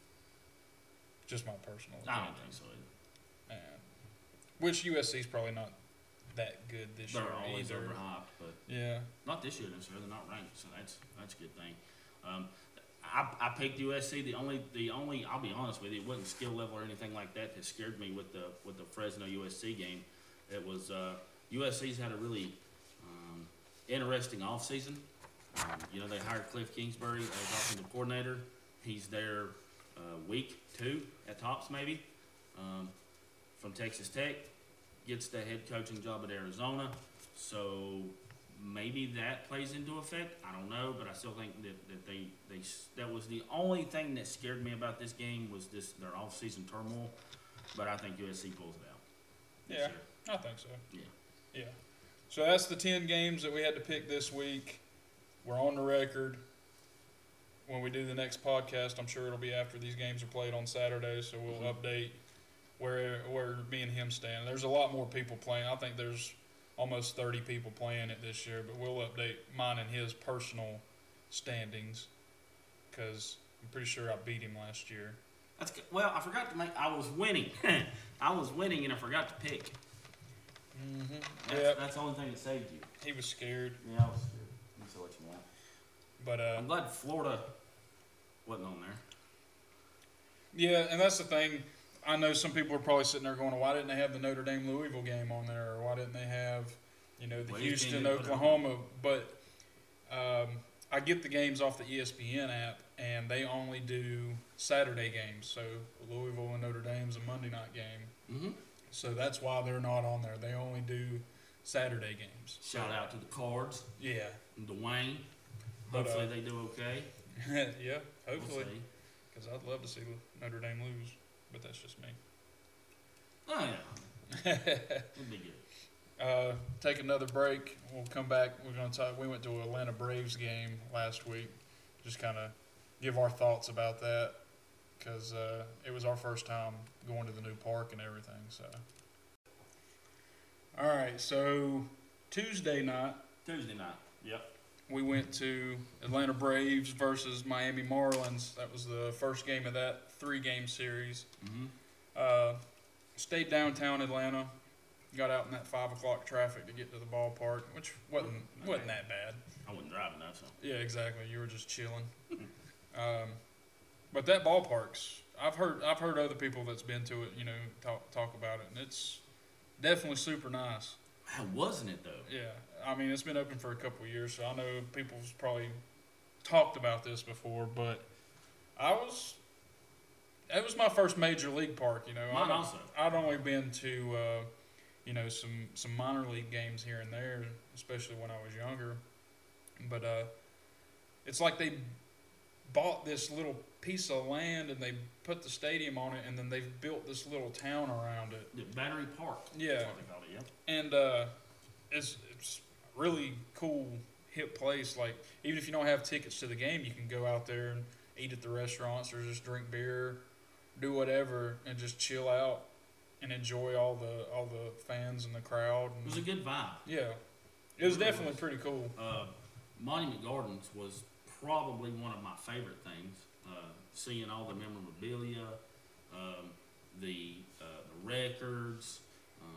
Just my personal opinion. I don't think so either. And, which U S C's probably not that good this They're year always either. overhyped, but Yeah. not this year necessarily. They're not ranked, so that's that's a good thing. Um, I, I picked U S C. The only the only I'll be honest with you, it wasn't skill level or anything like that that scared me with the with the Fresno U S C game. It was uh, U S C's had a really um, interesting offseason. Um, you know, they hired Cliff Kingsbury as offensive coordinator. He's there uh, week two at tops maybe um, from Texas Tech. Gets the head coaching job at Arizona. So maybe that plays into effect. I don't know, but I still think that, that they, they that was the only thing that scared me about this game was this their off-season turmoil. But I think U S C pulls it out. this Yeah. year. I think so. Yeah. Yeah. So that's the ten games that we had to pick this week. We're on the record. When we do the next podcast, I'm sure it'll be after these games are played on Saturday, so we'll Mhm. update where where me and him stand. There's a lot more people playing. I think there's almost thirty people playing it this year, but we'll update mine and his personal standings because I'm pretty sure I beat him last year. That's good. Well, I forgot to make. I was winning. I was winning, and I forgot to pick. Mm-hmm. That's, Yeah, that's the only thing that saved you. he was scared, Yeah, I was scared. That's what you want. but uh, I'm glad Florida wasn't on there. yeah, and that's the thing. I know some people are probably sitting there going, "Why didn't they have the Notre Dame Louisville game on there? Or why didn't they have, you know, the Well, E S P N Houston didn't put it on. Oklahoma?" But um, I get the games off the E S P N app, and they only do Saturday games. So Louisville and Notre Dame's a Monday night game. Mm-hmm. So that's why they're not on there. They only do Saturday games. Shout out to the Cards, Yeah, and Dwayne. But, Hopefully uh, they do okay. yeah. Hopefully, We'll see. because I'd love to see Notre Dame lose, but that's just me. Oh yeah, it'll be good. Uh, take another break. We'll come back. We're going to talk. We went to an Atlanta Braves game last week. Just kind of give our thoughts about that because uh, it was our first time going to the new park and everything. So, all right. So Tuesday night Tuesday night. Yep. we went to Atlanta Braves versus Miami Marlins. That was the first game of that three-game series. Mm-hmm. Uh, stayed downtown Atlanta. Got out in that five o'clock traffic to get to the ballpark, which wasn't wasn't that bad. I wasn't driving that, so. Yeah, exactly. You were just chilling. um, but that ballpark's I've heard I've heard other people that's been to it, you know, talk talk about it, and it's definitely super nice. How wasn't it though? Yeah, I mean it's been open for a couple of years, so I know people's probably talked about this before, but I was. It was my first major league park, you know. Mine I'd, also. I'd only been to, uh, you know, some, some minor league games here and there, especially when I was younger. But uh, it's like they bought this little piece of land and they put the stadium on it, and then they've built this little town around it. The Battery Park. Yeah. That's what they called it, yeah. And uh, it's it's a really cool, hip place. Like, even if you don't have tickets to the game, you can go out there and eat at the restaurants or just drink beer, do whatever, and just chill out and enjoy all the all the fans and the crowd. It And, was a good vibe. yeah, it was really definitely was. pretty cool. Uh, Monument Gardens was probably one of my favorite things. Uh, seeing all the memorabilia, um, the uh, the records, um,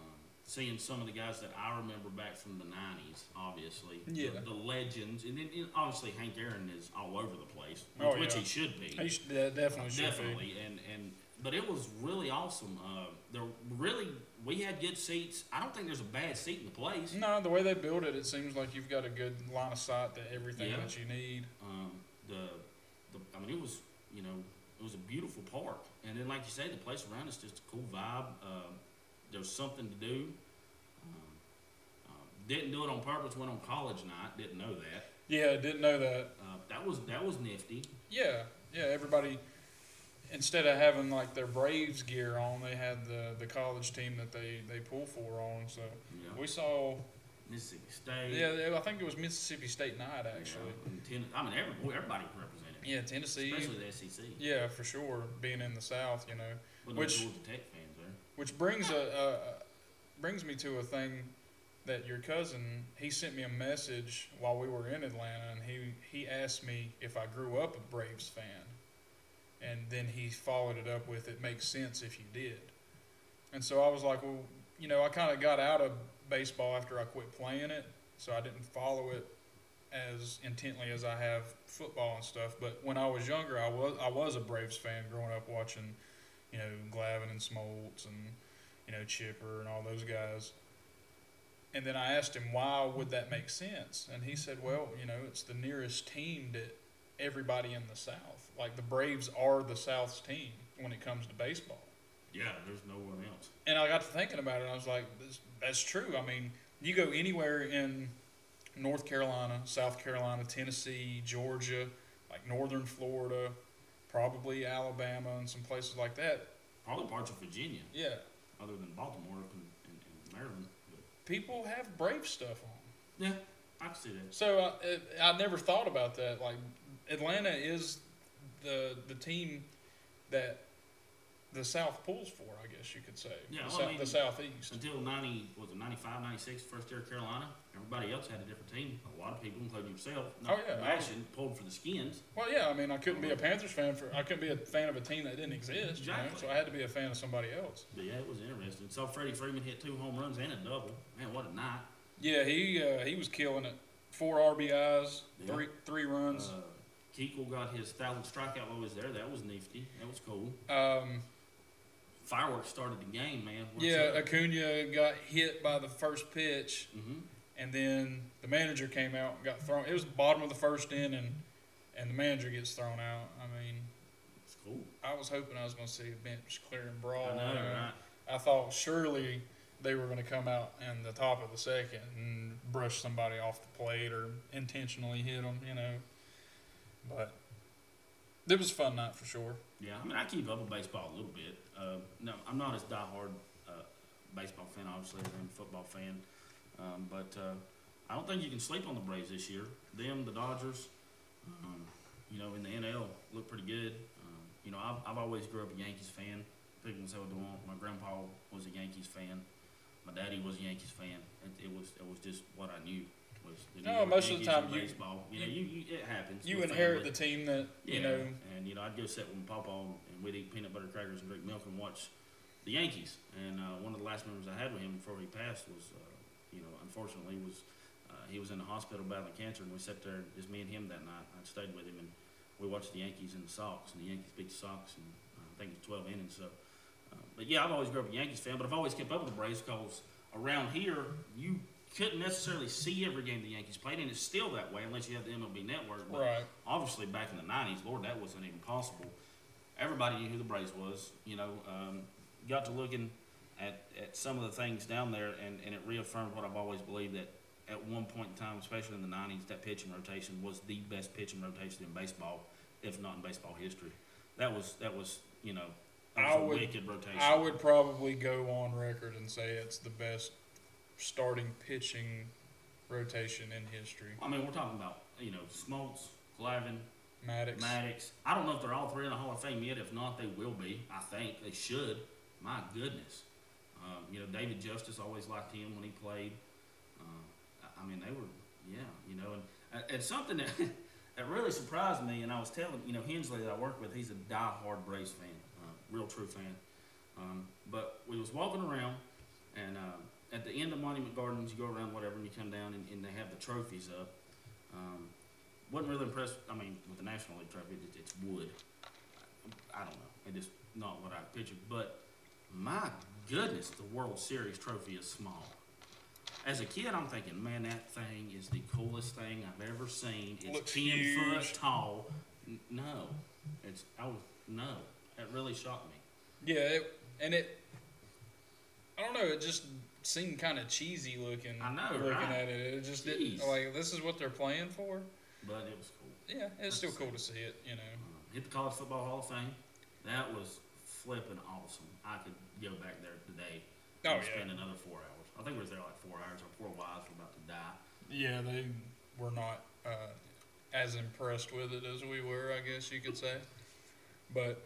seeing some of the guys that I remember back from the nineties, obviously. Yeah. The, the legends. And then, and obviously, Hank Aaron is all over the place, which, Oh, which yeah. he should be. He should, yeah, definitely should Definitely. And, and, but it was really awesome. Uh, there really, we had good seats. I don't think there's a bad seat in the place. be. No, the way they build it, it seems like you've got a good line of sight to everything Yeah. that you need. Um, the, the, I mean, it was, you know, it was a beautiful park. And then, like you say, the place around us just a cool vibe. Uh, there's something to do. Um, uh, didn't do it on purpose. Went on college night. Didn't know that. Yeah, didn't know that. Uh, that was that was nifty. Yeah, yeah. Everybody, instead of having like their Braves gear on, they had the the college team that they they pull for on. So Yeah. we saw. Mississippi State. Yeah, I think it was Mississippi State night actually. Yeah, and ten, I mean, every, everybody represented. Yeah, Tennessee. Especially the S E C. Yeah, for sure. Being in the South, you know, Well, no which- Georgia Tech fans there. which brings a, a, a brings me to a thing that your cousin, he sent me a message while we were in Atlanta, and he he asked me if I grew up a Braves fan, and then he followed it up with, "It makes sense if you did." And so I was like, well, you know, I kind of got out of baseball after I quit playing it, so I didn't follow it as intently as I have football and stuff. But when I was younger, I was I was a Braves fan growing up, watching, you know, Glavine and Smoltz and, you know, Chipper and all those guys. And then I asked him, why would that make sense? And he said, well, you know, it's the nearest team to everybody in the South. Like, the Braves are the South's team when it comes to baseball. Yeah, there's no one else. And I got to thinking about it, and I was like, this, that's true. I mean, you go anywhere in North Carolina, South Carolina, Tennessee, Georgia, like northern Florida, probably Alabama and some places like that. Probably parts of Virginia, Yeah, other than Baltimore up in, in, in Maryland. But people have Brave stuff on. yeah, I can see that. So I, it, I never thought about that. Like, Atlanta is the the team that the South pulls for, I guess you could say. Yeah, the, well, I Sou- mean, the Southeast. Until ninety, was it ninety-five, ninety-six, first year of Carolina, everybody else had a different team. A lot of people, including yourself, not Oh, yeah. bashing, pulled for the Skins. Well, yeah, I mean, I couldn't be a Panthers fan for. I couldn't be a fan of a team that didn't exist. You know? Exactly. So I had to be a fan of somebody else. But yeah, it was interesting. Saw Freddie Freeman hit two home runs and a double. Man, what a night. Yeah, he uh, he was killing it. Four R B Is, Yeah. three three runs. Uh, Keuchel got his thousand strikeout while he was there. That was nifty. That was cool. Um, Fireworks started the game, man. What's yeah, up? Acuna got hit by the first pitch, Mhm. and then the manager came out and got thrown. It was the bottom of the first inning, and the manager gets thrown out. I mean, It's cool. I was hoping I was going to see a bench clearing brawl. I know, you know. right? I thought surely they were going to come out in the top of the second and brush somebody off the plate or intentionally hit them, you know. But it was a fun night for sure. Yeah, I mean, I keep up with baseball a little bit. Uh, no, I'm not as diehard uh, baseball fan, obviously, as I'm a football fan. Um, but uh, I don't think you can sleep on the Braves this year. Them, the Dodgers, um, you know, in the N L look pretty good. Um, you know, I've, I've always grew up a Yankees fan. People say what they want. My grandpa was a Yankees fan. My daddy was a Yankees fan. It, it was it was just what I knew. Was the New No, York most of the Yankees time and you- baseball. You, know, you, you it happens. You with inherit family. the team that, you Yeah, know. and you know, I'd go sit with my papa and we'd eat peanut butter crackers and drink milk and watch the Yankees. And uh, one of the last memories I had with him before he passed was, uh, you know, unfortunately, was uh, he was in the hospital battling cancer, and we sat there, just me and him that night. I stayed with him, and we watched the Yankees and the Sox, and the Yankees beat the Sox, and uh, I think it was twelve innings. So, uh, but yeah, I've always grew up a Yankees fan, but I've always kept up with the Braves because around here you couldn't necessarily see every game the Yankees played, and it's still that way unless you have the M L B Network. But Right. obviously, back in the nineties, Lord, that wasn't even possible. Everybody knew who the Braves was. You know, um, got to looking at, at some of the things down there, and, and it reaffirmed what I've always believed, that at one point in time, especially in the nineties, that pitching rotation was the best pitching rotation in baseball, if not in baseball history. That was that was you know, that was I a would- wicked rotation. I would probably go on record and say it's the best starting pitching rotation in history. I mean, we're talking about you know Smoltz, Glavine, Maddox. Maddox. I don't know if they're all three in the Hall of Fame yet. If not, they will be. I think they should. My goodness. Um, you know, David Justice, always liked him when he played. Uh, I- I mean, they were, yeah, you know, and, and something that, that really surprised me, and I was telling, you know, Hensley that I work with, he's a diehard Braves fan, uh, real true fan. Um, but we was walking around, and uh, at the end of Monument Gardens, you go around whatever, and you come down, and, and they have the trophies up. Um, wasn't really impressed. I mean, with the National League trophy, it, it's wood. I, I don't know. It just not what I pictured. But my goodness, the World Series trophy is small. As a kid, I'm thinking, man, that thing is the coolest thing I've ever seen. It's Looks ten huge. foot tall. N- no, it's I was no. That really shocked me. Yeah, it, and it. I don't know. It just seemed kind of cheesy looking. I know, looking right? at it. It just Jeez. didn't like. This is what they're playing for. But it was cool. Yeah, it's still cool to see it. You know. Um, hit the College Football Hall of Fame. That was flipping awesome. I could go back there today Oh and yeah. spend another four hours. I think we was there like four hours. Our poor wives were about to die. Yeah, they were not uh, as impressed with it as we were, I guess you could say. But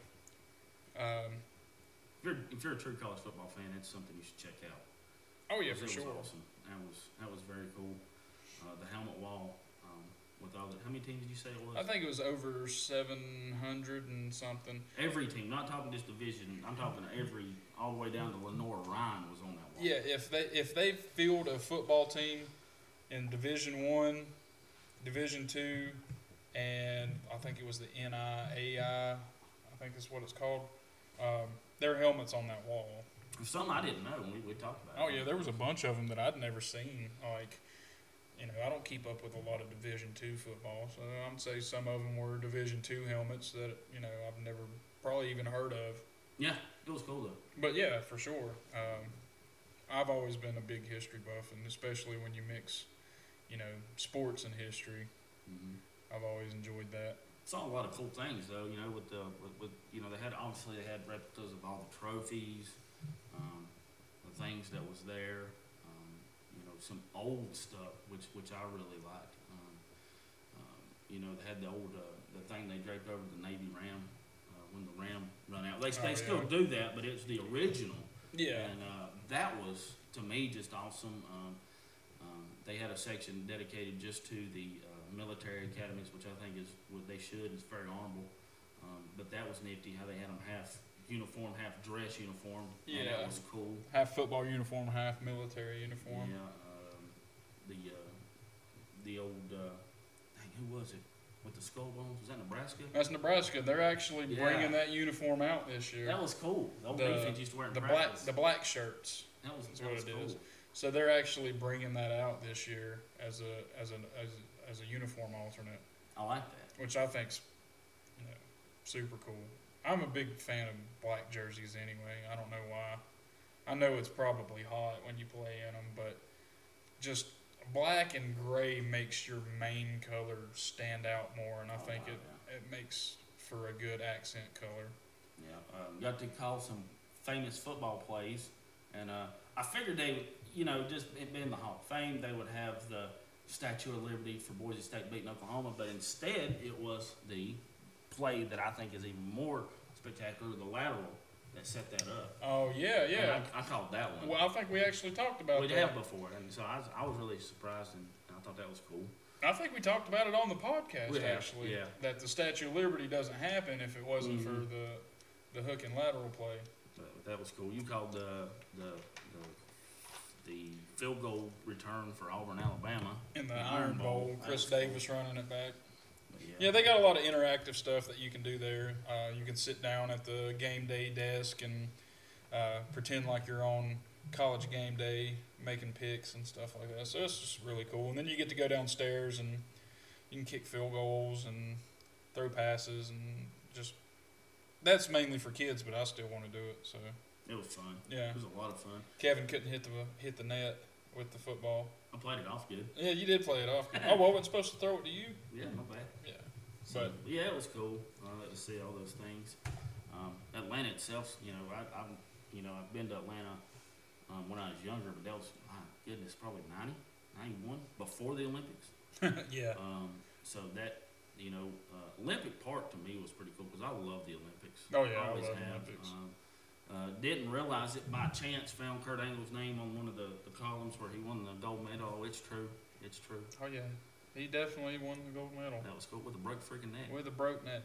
um, If you're, if you're a true college football fan, it's something you should check out. oh yeah, It for was sure. awesome. That was that was very cool. Uh, the helmet wall um, with all the how many teams did you say it was? I think it was over seven hundred and something. Every team, not talking just division. I'm talking every all the way down to Lenore Ryan was on that wall. Yeah, if they if they field a football team in Division One, Division Two, and I think it was the N I A I, I think that's what it's called. Um, their helmets on that wall. Some I didn't know. We we talked about. Oh it. yeah, there was a bunch of them that I'd never seen. Like, you know, I don't keep up with a lot of Division Two football, so I'd say some of them were Division Two helmets that you know I've never probably even heard of. Yeah, it was cool though. But yeah, for sure. Um, I've always been a big history buff, and especially when you mix, you know, sports and history, Mm-hmm. I've always enjoyed that. Saw a lot of cool things though. You know, with the with, with you know they had obviously they had replicas of all the trophies, um, the things that was there. Um, you know, some old stuff which which I really liked. Um, um, you know, they had the old uh, the thing they draped over the Navy Ram uh, when the Ram run out. They Oh, they still yeah. do that, but it's the original. Yeah. And uh, that was to me just awesome. Um, um, they had a section dedicated just to the uh, military academies, which I think is what they should. It's very honorable. Um, but that was nifty how they had them half uniform, half dress uniform. And Yeah. that was cool. Half football uniform, half military uniform. Yeah. Um, the uh, the old uh, dang, who was it with the skull bones? Was that Nebraska? That's Nebraska. They're actually Yeah. bringing that uniform out this year. That was cool. The old The- defense used to wear it in the black, practice. the black shirts. that was, That's that what was it cool. is. So they're actually bringing that out this year as a as an as a, as a uniform alternate, I like that. which I think's you know super cool. I'm a big fan of black jerseys anyway. I don't know why. I know it's probably hot when you play in them, but just black and gray makes your main color stand out more, and I Oh, think wow, it it makes for a good accent color. Yeah, um, got to call some famous football plays, and uh, I figured they would, you know, just it being the Hall of Fame, they would have the Statue of Liberty for Boise State beating Oklahoma, but instead it was the play that I think is even more spectacular, the lateral that set that up. Oh yeah, And yeah. I, I called that one. Well, I think we actually talked about We'd that. have before, and so I was, I was really surprised, and I thought that was cool. I think we talked about it on the podcast We have, actually. yeah. That the Statue of Liberty doesn't happen if it wasn't for Mhm. the the hook and lateral play. But that was cool. You called the the the, the field goal return for Auburn, Alabama. In the The Iron Iron Bowl, Bowl. Chris That's cool. Davis running it back. But yeah. Yeah, they got a lot of interactive stuff that you can do there. Uh, you can sit down at the game day desk and uh, pretend like you're on college game day, making picks and stuff like that. So it's just really cool. And then you get to go downstairs and you can kick field goals and throw passes and just that's mainly for kids, but I still want to do it. So It was fun. yeah, It was a lot of fun. Kevin couldn't hit the hit the net with the football. I played it off good. Yeah, you did play it off. Oh, well, I wasn't supposed to throw it to you. Yeah, not bad. Yeah, So, but yeah, it was cool. I like to see all those things. Um, Atlanta itself, you know, I, I'm, you know, I've been to Atlanta um, when I was younger, but that was my goodness, probably ninety, ninety-one before the Olympics. yeah, Um, so that, you know, uh, Olympic Park to me was pretty cool because I love the Olympics. Oh, yeah, I always love have. Olympics. Um, uh, didn't realize it by chance. Found Kurt Angle's name on one of the, the columns where he won the gold medal. Oh, it's true. It's true. oh yeah, he definitely won the gold medal That was cool with a broke freaking neck. with a broke neck.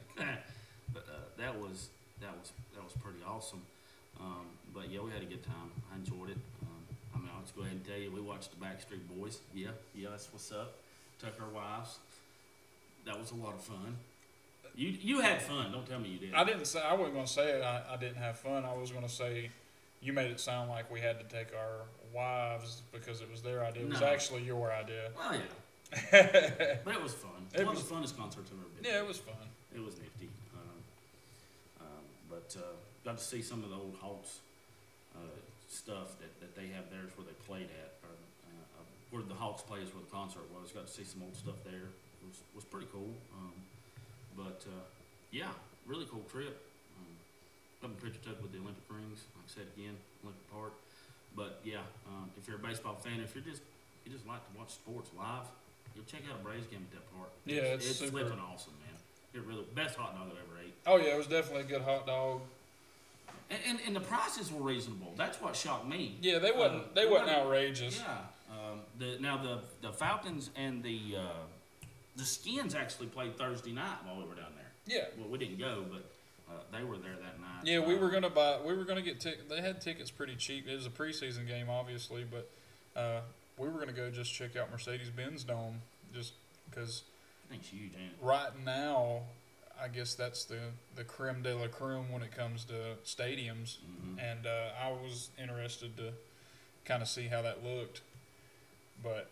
But uh, that was that was that was pretty awesome. Um, but yeah, we had a good time. I enjoyed it. Um, I mean, I let's go ahead and tell you, we watched the Backstreet Boys. Yeah, yeah, that's what's up. Took our wives. That was a lot of fun. You you had fun. Don't tell me you didn't. I didn't say I wasn't going to say it. I, I didn't have fun. I was going to say you made it sound like we had to take our wives because it was their idea. It was No. actually your idea. Well, yeah, yeah, but it was fun. It One was- of the funnest concerts I've ever been. to. it was fun. It was nifty. Um, um, but uh, got to see some of the old Hawks uh, stuff that, that they have there is where they played at, or uh, uh, where the Hawks played is where the concert was. Got to see some old stuff there. It was was pretty cool. Um, but uh, yeah, really cool trip. Um, got my picture took with the Olympic rings. Like I said again, Olympic Park. But yeah, um, if you're a baseball fan, if you're just you just like to watch sports live, you'll check out a Braves game at that park. Yeah, it's it's super- flipping awesome, man. It really best hot dog I've ever ate. Oh yeah, it was definitely a good hot dog. And, and, and the prices were reasonable. That's what shocked me. Yeah, they wasn't Uh, they wasn't right. outrageous. Yeah. Um, the now the the Falcons and the uh, the Skins actually played Thursday night while we were down there. Yeah. Well, we didn't go, but uh, they were there that night. Yeah, we Uh, were gonna buy. We were gonna get tickets. They had tickets pretty cheap. It was a preseason game, obviously, but uh, we were gonna go just check out Mercedes-Benz Dome, just because I think it's huge, ain't it? right now, I guess that's the the creme de la creme when it comes to stadiums, Mm-hmm. and uh, I was interested to kind of see how that looked, but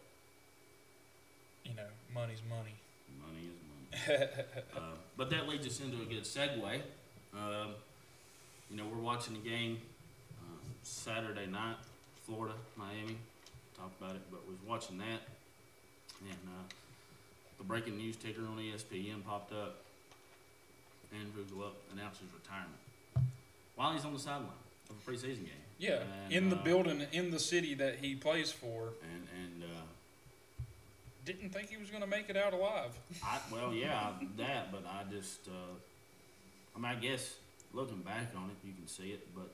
you know, money's money. Money is money. uh, but that leads us into a good segue. Um, you know, we're watching the game um, Saturday night, Florida, Miami. Talked about it, but we was watching that, and uh, the breaking news ticker on E S P N popped up. Andrew Luck announced his retirement while he's on the sideline of a preseason game. Yeah, And, in the uh, building, in the city that he plays for. And and uh, Didn't think he was going to make it out alive. I well, yeah, that, but I just, uh, I mean, I guess looking back on it, you can see it, but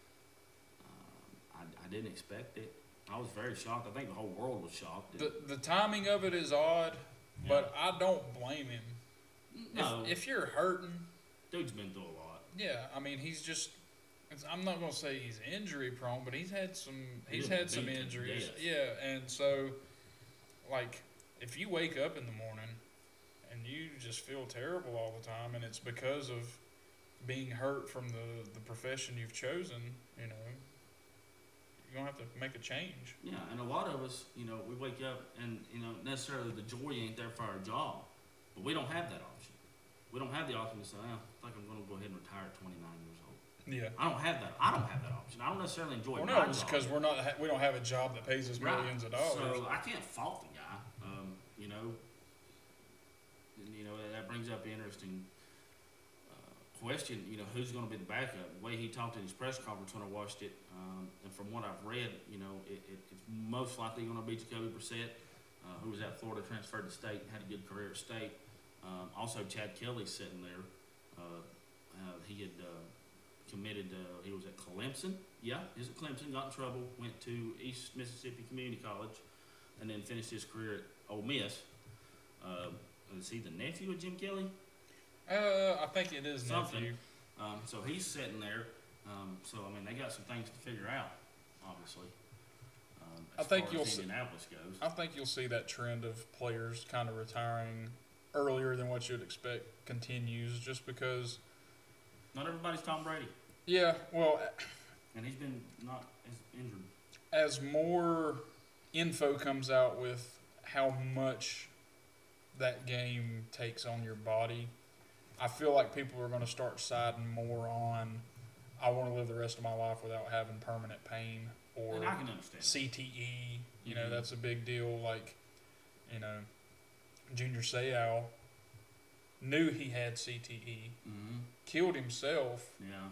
um, I, I didn't expect it. I was very shocked. I think the whole world was shocked. The the timing of it is odd, but I don't blame him. no, If, if you're hurting, dude's been through a lot. yeah, I mean he's just. It's, I'm not gonna say he's injury prone, but he's had some. He's He's been had some beat to injuries. death. Yeah, and so, like, if you wake up in the morning and you just feel terrible all the time, and it's because of being hurt from the the profession you've chosen, you know, you're gonna have to make a change. Yeah, and a lot of us, you know, we wake up and you know necessarily the joy ain't there for our job, but we don't have that option. We don't have the option to say, oh, I think I'm going to go ahead and retire at twenty-nine years old. Yeah. I don't have that. I don't have that option. I don't necessarily enjoy Well, my no, it's job. because we're not. Ha- we don't have a job that pays us Right. millions of dollars. So I can't fault the guy. Um, you know, and, you know that brings up an interesting uh, question. You know, who's going to be the backup? The way he talked in his press conference when I watched it, um, and from what I've read, you know, it, it, it's most likely going to be Jacoby Brissett, uh, who was at Florida, transferred to State, had a good career at State. Um, also, Chad Kelly's sitting there. Uh, uh, he had uh, committed. Uh, he was at Clemson. Yeah, he was at Clemson. Got in trouble. Went to East Mississippi Community College, and then finished his career at Ole Miss. Uh, is he the nephew of Jim Kelly? Uh, I think it is Something. nephew. Um, so he's sitting there. Um, so I mean, they got some things to figure out, obviously. Um, I as think far you'll as see- Indianapolis goes. I think you'll see that trend of players kind of retiring earlier than what you'd expect continues, just because. Not everybody's Tom Brady, Yeah, well, and he's been not as injured. as more info comes out with how much that game takes on your body, I feel like people are going to start siding more on, I want to live the rest of my life without having permanent pain or And I can understand. C T E. You know, Mhm. that's a big deal. Like, you know, Junior Seau knew he had C T E, Mm-hmm. killed himself, Yeah.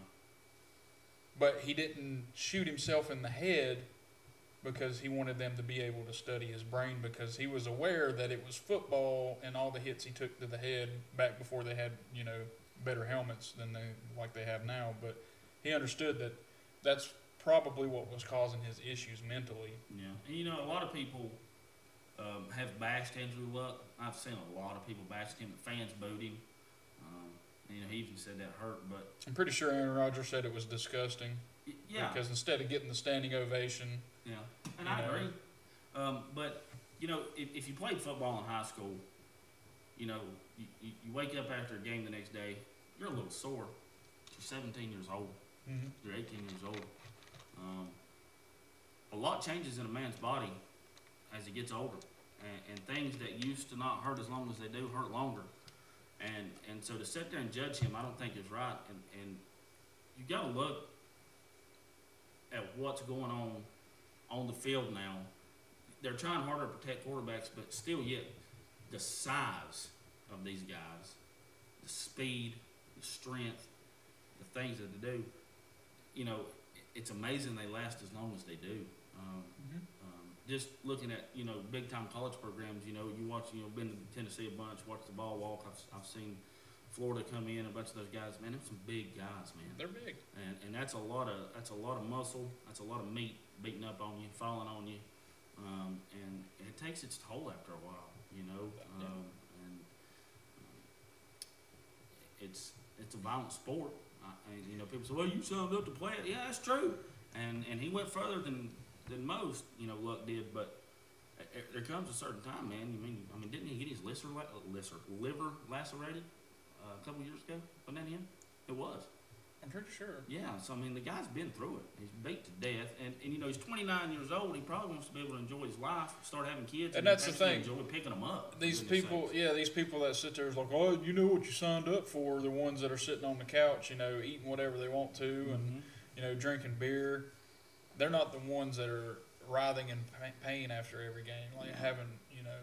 but he didn't shoot himself in the head because he wanted them to be able to study his brain, because he was aware that it was football and all the hits he took to the head back before they had, you know, better helmets than they like they have now. But he understood that that's probably what was causing his issues mentally. Yeah, and you know, a lot of people um, have bashed Andrew Luck. I've seen a lot of people bash him. Fans booed him. Um, you know, he even said that hurt, but I'm pretty sure Aaron Rodgers said it was disgusting y- yeah, because instead of getting the standing ovation, Yeah, and You I know? agree. Um, but you know, if, if you played football in high school, you know, you, you, you wake up after a game the next day, you're a little sore. You're seventeen years old. Mm-hmm. You're eighteen years old. Um, a lot changes in a man's body as he gets older, and, and things that used to not hurt as long as they do hurt longer. And and so to sit there and judge him, I don't think is right. And and you got to look at what's going on on the field now. They're trying harder to protect quarterbacks, but still, yet the size of these guys, the speed, the strength, the things that they do, you know, it's amazing they last as long as they do. Um, Mm-hmm. um, just looking at, you know, big time college programs, you know, you watch, you know, been to Tennessee a bunch, watched the ball walk. I've, I've seen Florida come in, a bunch of those guys. Man, they're some big guys, man. They're big. And and that's a lot of that's a lot of muscle. That's a lot of meat beating up on you, falling on you, um, and it takes its toll after a while, you know. Yeah. Um, and um, it's it's a violent sport. I, and, you know, people say, "Well, you signed up to play it." Yeah, that's true. And and he went further than than most, you know, Luck did. But uh, uh, there comes a certain time, man. You mean, I mean, didn't he get his liver, liver, liver lacerated uh, a couple years ago? Wasn't that him? It was. I'm pretty sure. Yeah, so I mean, the guy's been through it. He's beat to death, and, and you know, he's twenty-nine years old. He probably wants to be able to enjoy his life, start having kids, And that's the actually thing. enjoy picking them up. for These goodness people, sakes. yeah, these people that sit there is like, oh, you know what you signed up for. The ones that are sitting on the couch, you know, eating whatever they want to, and Mhm. you know, drinking beer. They're not the ones that are writhing in pa- pain after every game, like Yeah. having, you know.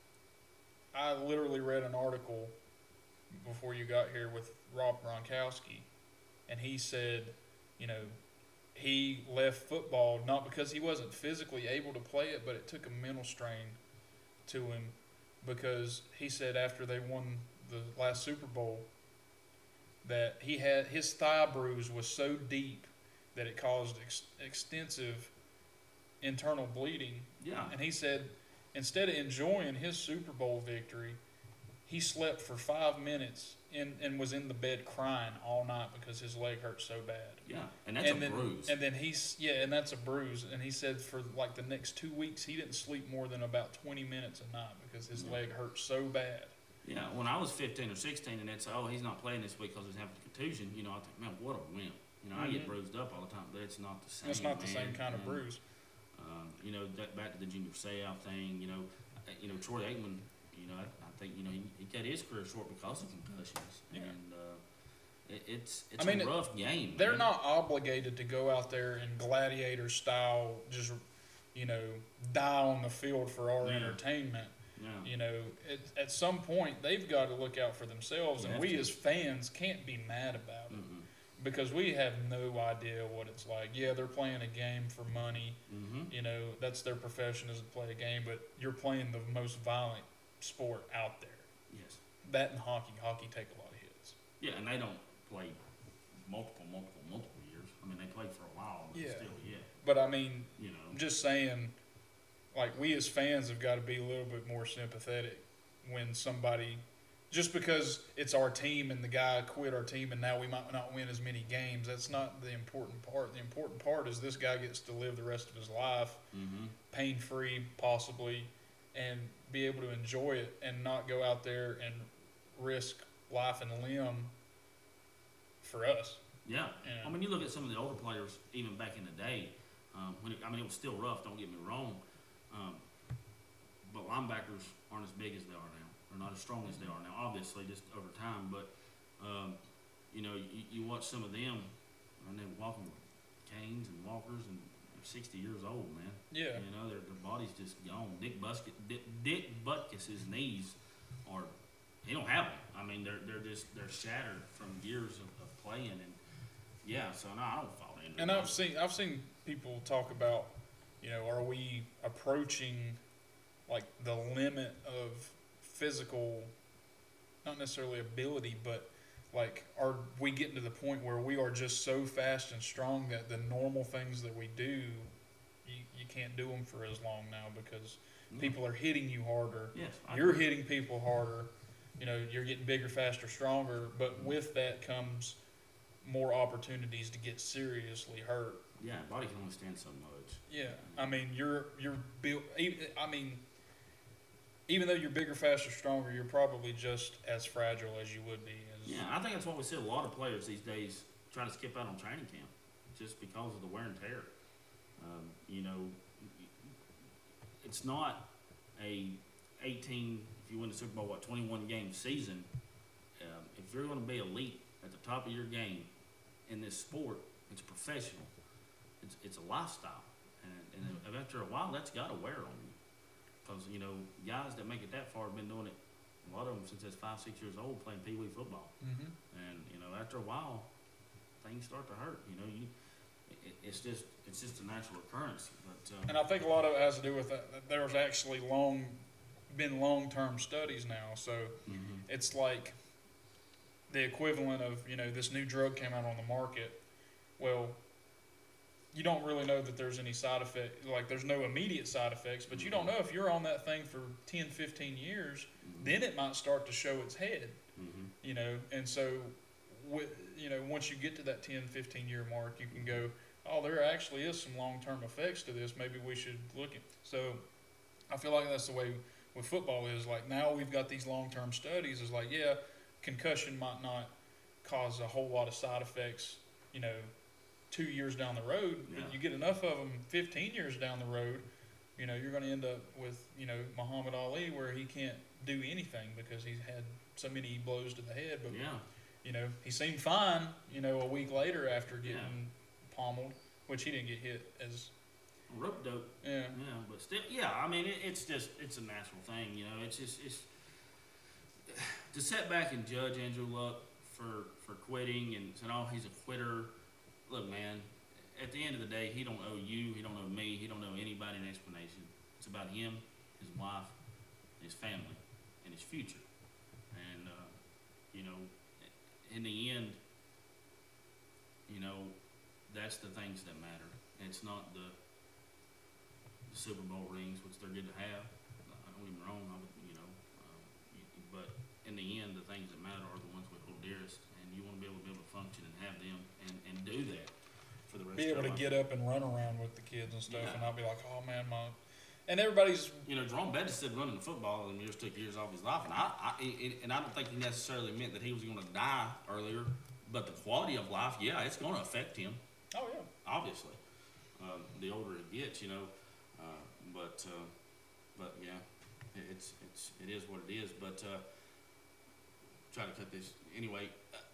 I literally read an article before you got here with Rob Gronkowski, and he said, you know, he left football not because he wasn't physically able to play it, but it took a mental strain to him, because he said after they won the last Super Bowl that he had his thigh bruise was so deep that it caused ex- extensive internal bleeding. Yeah, And he said instead of enjoying his Super Bowl victory, he slept for five minutes in, and was in the bed crying all night because his leg hurt so bad. yeah, and that's and a then, bruise. And then he's yeah, and that's a bruise. And he said for like the next two weeks he didn't sleep more than about twenty minutes a night because his Yeah. leg hurt so bad. Yeah, when I was fifteen or sixteen, and they'd say, "Oh, he's not playing this week because he's having a contusion," you know, I think, man, what a wimp. You know, I get Mhm. bruised up all the time, but it's not the same. It's not the man. same kind of And, bruise. Um, you know, that, back to the Junior Seau thing. You know, uh, you know Troy Aikman. You know, I, I think you know he, he cut his career short because of concussions, Yeah. and uh, it, it's it's I mean, a rough game. They're man. not obligated to go out there in gladiator style, just you know, die on the field for our Yeah. entertainment. Yeah. You know, at, at some point they've got to look out for themselves, They and have we to. as fans can't be mad about it Mm-hmm. because we have no idea what it's like. Yeah, they're playing a game for money. Mm-hmm. You know, that's their profession is to play a game, but you're playing the most violent sport out there. Yes. That and hockey. Hockey take a lot of hits. Yeah, and they don't play multiple, multiple, multiple years. I mean, they played for a while, but Yeah. still, yeah. But I mean, You know. I'm just saying, like, we as fans have got to be a little bit more sympathetic when somebody, just because it's our team and the guy quit our team and now we might not win as many games, that's not the important part. The important part is this guy gets to live the rest of his life Mm-hmm. pain free, possibly, and be able to enjoy it and not go out there and risk life and limb for us. Yeah. Yeah. I mean, you look at some of the older players, even back in the day. Um, when it, I mean, it was still rough. Don't get me wrong. Um, but linebackers aren't as big as they are now. They're not as strong as they are now. Obviously, just over time. But um, you know, you, you watch some of them, and they're walking with canes and walkers, and they're sixty years old, man. Yeah. You know, their, their body's just gone. Dick Busket, Dick, Dick Butkus's knees are, he don't have them. I mean, they're they're just they're shattered from years of, of playing, and yeah. So no, I don't fall into And it. I've seen I've seen people talk about, you know, are we approaching like the limit of physical, not necessarily ability, but like are we getting to the point where we are just so fast and strong that the normal things that we do, you, you can't do them for as long now because No. people are hitting you harder. Yes, I You're agree. hitting people harder. You know, you're getting bigger, faster, stronger. But with that comes more opportunities to get seriously hurt. Yeah, body can only stand so much. Yeah, I mean you're you're built. I mean, even though you're bigger, faster, stronger, you're probably just as fragile as you would be. As, Yeah, I think that's what we see a lot of players these days try to skip out on training camp just because of the wear and tear. Um, you know, it's not a eighteen. If you win the Super Bowl, what twenty-one game season? Um, if you're going to be elite at the top of your game in this sport, it's professional. It's it's a lifestyle, and, and after a while, that's got to wear on you. Because you know, guys that make it that far have been doing it. A lot of them since they're five, six years old playing pee wee football, mm-hmm. and you know, after a while, things start to hurt. You know, you it, it's just it's just a natural occurrence. But uh, and I think a lot of it has to do with that. that There's actually long been long term studies now, so mm-hmm. it's like the equivalent of, you know, this new drug came out on the market. Well, you don't really know that there's any side effect, like there's no immediate side effects, but you don't know if you're on that thing for ten, fifteen years, mm-hmm. then it might start to show its head, mm-hmm. you know, and so, with, you know, once you get to that ten, fifteen year mark, you can go, oh, there actually is some long-term effects to this, maybe we should look at. So I feel like that's the way with football is, like now we've got these long-term studies, is like, yeah, concussion might not cause a whole lot of side effects, you know, two years down the road, Yeah. but you get enough of them fifteen years down the road, you know, you're going to end up with, you know, Muhammad Ali, where he can't do anything because he's had so many blows to the head. But, yeah, you know, he seemed fine, you know, a week later after getting Yeah. pommeled, which he didn't get hit as, rope dope. yeah. Yeah, but still, yeah. I mean, it, it's just it's a natural thing. You know, it's just it's to sit back and judge Andrew Luck for for quitting and saying, oh, he's a quitter. Look, man, at the end of the day, he don't owe you, he don't owe me, he don't owe anybody an explanation. It's about him, his wife, his family, and his future. And, uh, you know, in the end, you know, that's the things that matter. It's not the, the Super Bowl rings, which they're good to have. Don't get me wrong, I would, you know, um, but in the end, the things that matter are the ones we hold dearest. You want to be able to be able to function and have them and, and do that for the rest Be of able their to life. get up and run around with the kids and stuff, Yeah. and not be like, oh man, my, and everybody's, You know, Jerome Bettis said running the football and just took years off his life, and I, I it, and I don't think he necessarily meant that he was going to die earlier, but the quality of life, yeah, it's going to affect him, oh yeah, obviously. Um, the older he gets, you know, uh, but uh, but yeah, it- it's it's it is what it is. But uh, try to cut this anyway.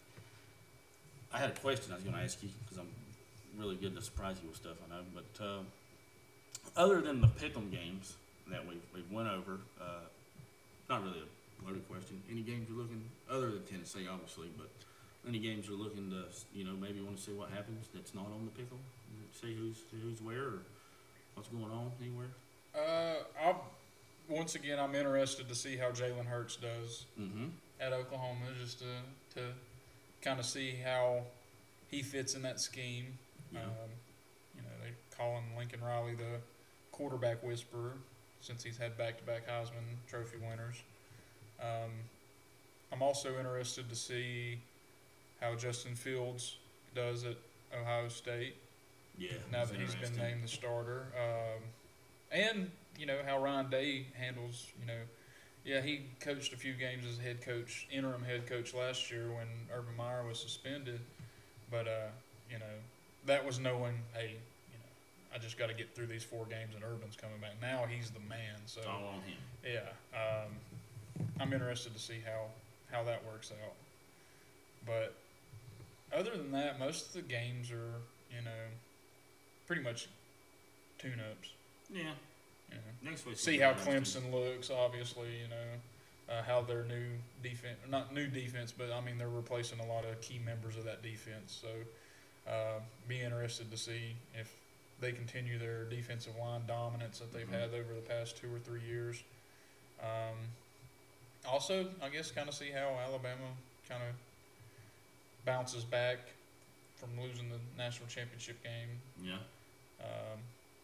I had a question I was going to ask you because I'm really good to surprise you with stuff, I know. But uh, other than the pick'em games that we've, we've went over, uh, not really a loaded question. Any games you're looking, other than Tennessee, obviously, but any games you're looking to, you know, maybe want to see what happens that's not on the pick'em, see who's who's where or what's going on anywhere. uh, I, once again, I'm interested to see how Jalen Hurts does Mm-hmm. at Oklahoma, just to, to kind of see how he fits in that scheme. Yeah. Um, you know, they call him Lincoln Riley the quarterback whisperer since he's had back-to-back Heisman Trophy winners. Um, I'm also interested to see how Justin Fields does at Ohio State Yeah. now it's that he's been interesting. named the starter. Um, and, you know, how Ryan Day handles, you know, yeah, he coached a few games as head coach, interim head coach last year when Urban Meyer was suspended. But, uh, you know, that was knowing, hey, you know, I just got to get through these four games and Urban's coming back. Now he's the man. So, It's all on him. yeah, um, I'm interested to see how, how that works out. But other than that, most of the games are, you know, pretty much tune-ups. Yeah. You know. Next week. See how Clemson looks, obviously, you know, uh, how their new defense, not new defense, but I mean, they're replacing a lot of key members of that defense. So, uh, be interested to see if they continue their defensive line dominance that they've Mhm. had over the past two or three years. Um, also, I guess, kind of see how Alabama kind of bounces back from losing the national championship game. Yeah. Um,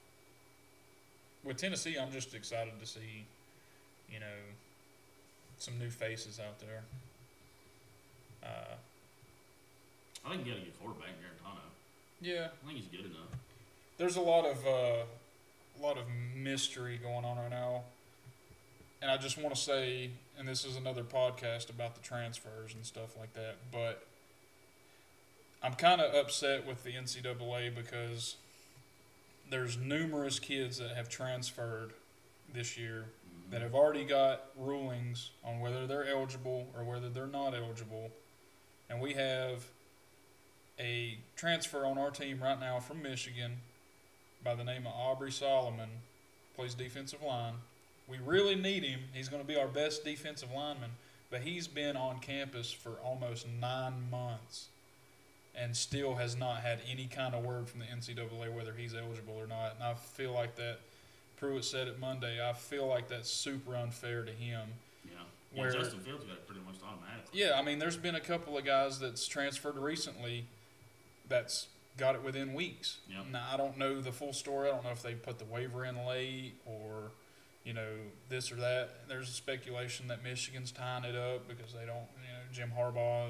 with Tennessee, I'm just excited to see, you know, some new faces out there. Uh, I think you got a good quarterback, Garantano. Yeah, I think he's good enough. there's a lot of uh, a lot of mystery going on right now, and I just want to say, and this is another podcast about the transfers and stuff like that, but I'm kind of upset with the N C double A because there's numerous kids that have transferred this year Mm-hmm. that have already got rulings on whether they're eligible or whether they're not eligible, and we have a transfer on our team right now from Michigan by the name of Aubrey Solomon, plays defensive line. We really need him. He's going to be our best defensive lineman, but he's been on campus for almost nine months and still has not had any kind of word from the N C double A whether he's eligible or not. And I feel like that, Pruitt said it Monday, I feel like that's super unfair to him. Yeah. Yeah, Where- Justin Fields got it pretty much automatically. Yeah, I mean, there's been a couple of guys that's transferred recently that's got it within weeks. Yep. Now, I don't know the full story. I don't know if they put the waiver in late or, you know, this or that. There's a speculation that Michigan's tying it up because they don't, you know, Jim Harbaugh,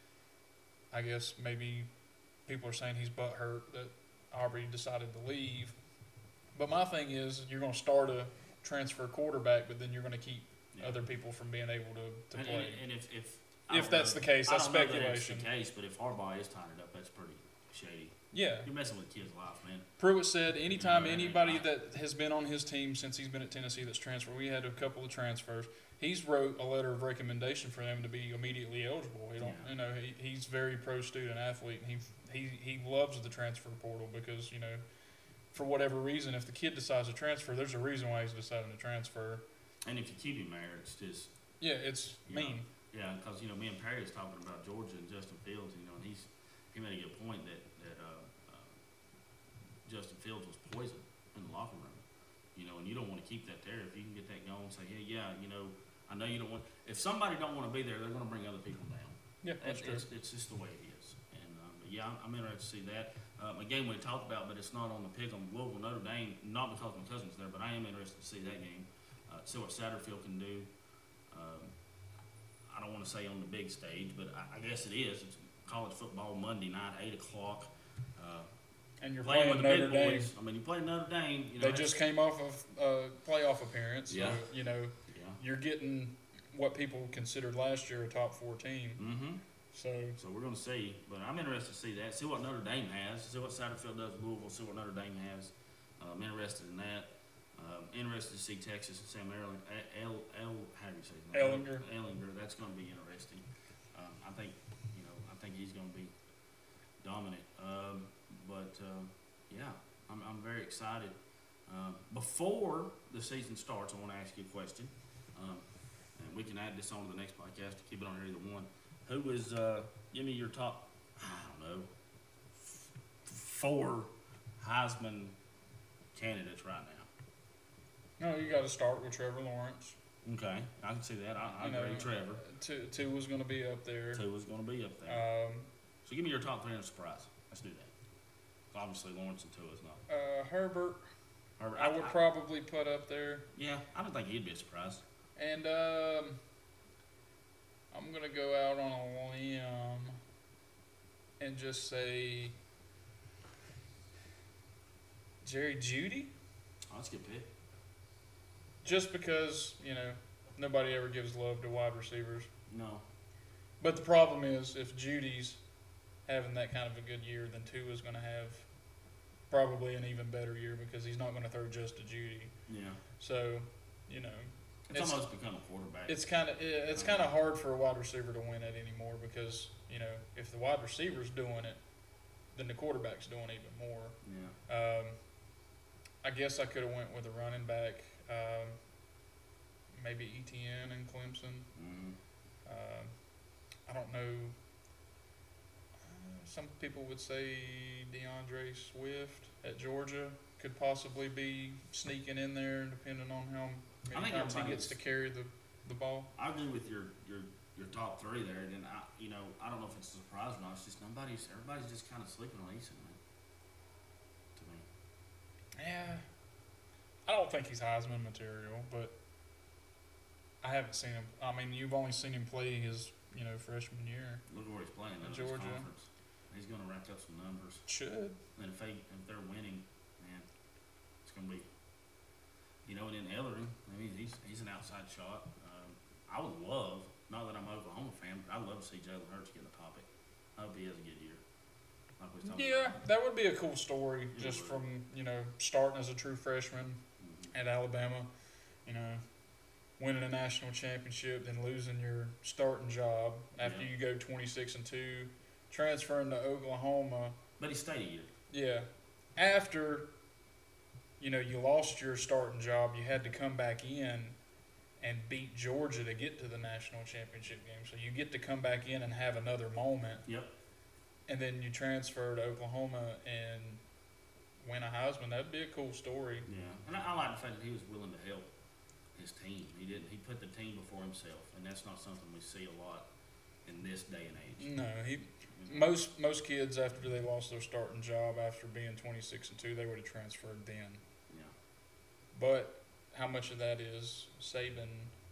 I guess maybe people are saying he's butthurt that Aubrey decided to leave. But my thing is, you're going to start a transfer quarterback, but then you're going to keep Yeah. other people from being able to, to And, play. and, and if, if, I If don't that's know- the case, I that's don't know that it's speculation. the case, but if Harbaugh is tying it up, that's pretty shady. Yeah. You're messing with a kid's life, man. Pruitt said anytime Yeah, anybody yeah. that has been on his team since he's been at Tennessee that's transferred, we had a couple of transfers. He's wrote a letter of recommendation for them to be immediately eligible. He don't, Yeah. you know, he, he's very pro student athlete, and he he he loves the transfer portal because you know, for whatever reason, if the kid decides to transfer, there's a reason why he's deciding to transfer. And if you keep him there, it's just, Yeah, it's you mean. know, yeah, because, you know, me and Perry was talking about Georgia and Justin Fields, you know, and he's, he made a good point that, that, uh, uh, Justin Fields was poison in the locker room. You know, and you don't want to keep that there. If you can get that going, say, hey, yeah, you know, I know you don't want, if somebody don't want to be there, they're going to bring other people down. Yeah, that's It's, true. it's, it's just the way it is. And, um, but yeah, I'm, I'm interested to see that. Um, a game we talked about, but it's not on the pick on Louisville Notre Dame, not because my cousin's there, but I am interested to see that game. Uh, see what Satterfield can do. Um, I don't want to say on the big stage, but I, I guess it is. It's college football Monday night, eight o'clock. Uh, And you're playing playing with the Notre big Dame. boys. I mean, you play Notre Dame. You know, They just came off of a playoff appearance. So, Yeah. you know, yeah. you're getting what people considered last year a top four team. Mm-hmm. So So we're going to see, but I'm interested to see that. See what Notre Dame has. See what Satterfield does with Louisville. See what Notre Dame has. Uh, I'm interested in that. Um, interested to see Texas and Sam Erling, El, El, how do you say his name? Ellinger. Ellinger. That's going to be interesting. Um, I think, you know, I think he's going to be dominant. Um, but um, yeah, I'm, I'm very excited. Um, before the season starts, I want to ask you a question, um, and we can add this on to the next podcast to keep it on here either one. Who is? Uh, give me your top. I don't know. F- four Heisman candidates right now. no, you got to start with Trevor Lawrence. Okay, I can see that. I, I You agree. know, Trevor. Two, two was going to be up there. Two is going to be up there. Um, So give me your top three and a surprise. Let's do that. Obviously, Lawrence and Tua is not. uh, Herbert, Herbert, I would probably put up there, Yeah, I don't think he'd be a surprise. and um, I'm going to go out on a limb and just say Jerry Jeudy, Oh, that's a good pick. just because you know nobody ever gives love to wide receivers. No. But the problem is, if Judy's having that kind of a good year, then Tua's going to have probably an even better year because he's not going to throw just to Judy. Yeah. So, you know, It's, It's- almost become a quarterback. it's kind of it's kind of hard for a wide receiver to win it anymore because you know if the wide receiver's doing it, then the quarterback's doing even more. yeah. Um, I guess I could have went with a running back, um, maybe E T N in Clemson. Mm-hmm. Um, I don't know. Uh, some people would say DeAndre Swift at Georgia could possibly be sneaking in there, depending on how I many think times he everybody gets was- to carry the, the ball. I agree with your, your your top three there. And I, you know, I don't know if it's a surprise or not. It's just nobody's. Everybody's just kind of sleeping on Eason, man. To me. Yeah, I don't think he's Heisman material, but I haven't seen him. I mean, you've only seen him play his you know freshman year. Look where he's playing. That's Georgia. Conference. he's going to rack up some numbers. Should. And if they if they're winning, man, it's going to be, you know. And then Ellering, I mean, he's he's an outside shot. Um, I would love, not that I'm an Oklahoma fan, but I'd love to see Jalen Hurts get the topic. I hope he has a good year. Like we was talking Yeah, about. that would be a cool story, Yeah, just it would. from, you know, starting as a true freshman Mhm. at Alabama, you know, winning a national championship, then losing your starting job after Yeah. you go twenty-six and two, transferring to Oklahoma. But he stayed a year. Yeah, after, you know, you lost your starting job, you had to come back in and beat Georgia to get to the national championship game. So you get to come back in and have another moment, Yep. and then you transfer to Oklahoma and win a Heisman. That'd be a cool story. Yeah. And I, I like the fact that he was willing to help his team. He didn't. He put the team before himself, and that's not something we see a lot in this day and age. No, he most most kids after they lost their starting job after being twenty-six and two, they would have transferred then. Yeah. But how much of that is Saban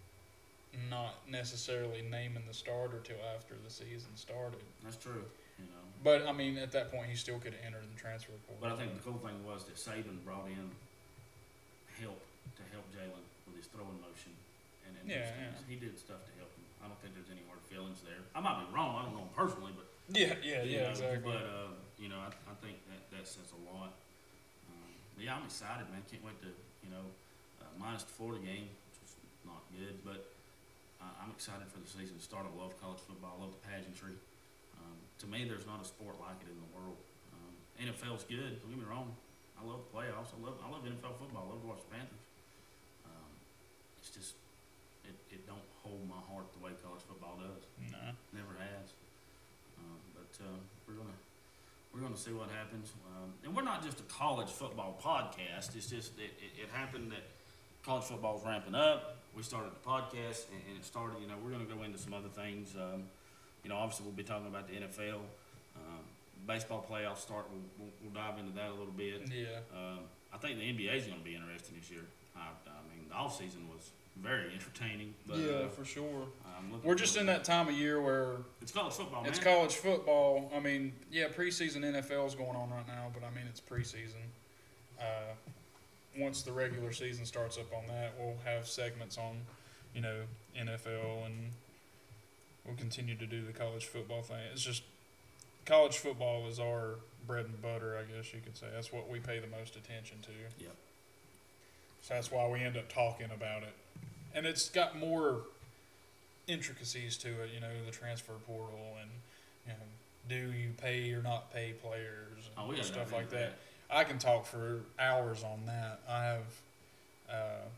not necessarily naming the starter till after the season started? That's true. You know. But I mean, at that point, he still could have entered the transfer portal. But I think the cool thing was that Saban brought in help to help Jalen with his throwing motion, and, and Yeah, those things. yeah. He did stuff to help him. I don't think there's any hard feelings there. I might be wrong. I don't know him personally, but yeah, yeah, you yeah, know, exactly. But uh, you know, I, I think that that says a lot. Um, but yeah, I'm excited, man. Can't wait to you know, uh, minus the Florida game, which was not good, but uh, I'm excited for the season to start. I love college football. I love the pageantry. Um, to me, there's not a sport like it in the world. Um, N F L's good. Don't get me wrong. I love the playoffs. I love I love N F L football. I love to watch the Panthers. Um, it's just it, it don't hold my heart the way college football does. No. Never has. Um, but uh, we're gonna we're gonna see what happens. Um, and we're not just a college football podcast. It's just it, it, it happened that college football's ramping up. We started the podcast, and, and it started. You know, we're gonna go into some other things. Um, you know, obviously we'll be talking about the N F L. Um, baseball playoffs start. We'll, we'll, we'll dive into that a little bit. Yeah. Um, I think the N B A is going to be interesting this year. I, I mean, the off season was very entertaining. But, yeah, uh, for sure. I'm looking We're just forward in to that time of year where It's college football, it's man. college football. I mean, yeah, preseason N F L is going on right now, but I mean, it's preseason. Uh, once the regular season starts up on that, we'll have segments on, you know, N F L, and we'll continue to do the college football thing. It's just college football is our bread and butter, I guess you could say. That's what we pay the most attention to. Yep. So that's why we end up talking about it. And it's got more intricacies to it, you know, the transfer portal and, you know, do you pay or not pay players and Oh, we gotta stuff dive like into that. I can talk for hours on that. I have, uh,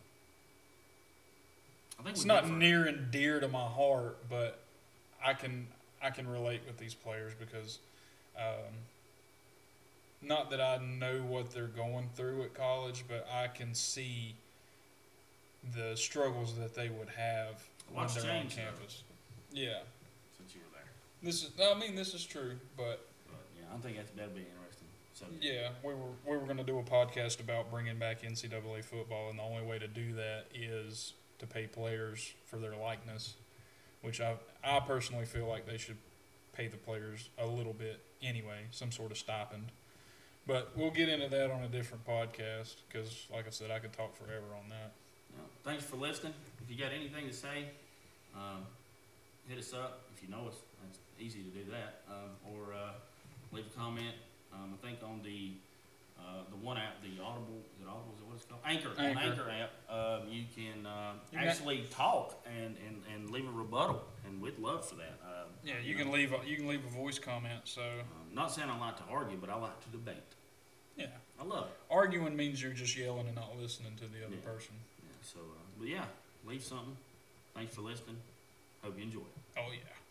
I think it's we not differ. near and dear to my heart, but I can I can relate with these players because, um, not that I know what they're going through at college, but I can see the struggles that they would have when Lots they're on changed, though. campus. Yeah, since you were there. this is. I mean, this is true, but But yeah, I think that's that'll be interesting. So yeah, we were we were going to do a podcast about bringing back N C double A football, and the only way to do that is to pay players for their likeness, which I I personally feel like they should pay the players a little bit anyway, some sort of stipend. But we'll get into that on a different podcast because, like I said, I could talk forever on that. yeah. Thanks for listening. If you got anything to say, um, hit us up. If you know us, it's easy to do that. Um, or uh, leave a comment. Um, I think on the uh, the one app, the Audible, is it Audible? Is it what it's called? Anchor. Anchor. On Anchor app, um, you can uh, You can- actually talk and, and, and leave a rebuttal, and we'd love for that. Uh, Yeah, you know, can leave a, you can leave a voice comment. So Um, not saying I like to argue, but I like to debate. yeah, I love it. arguing means you're just yelling and not listening to the other Yeah. person. Yeah, so, uh, but yeah, leave something. Thanks for listening. Hope you enjoy it. Oh yeah.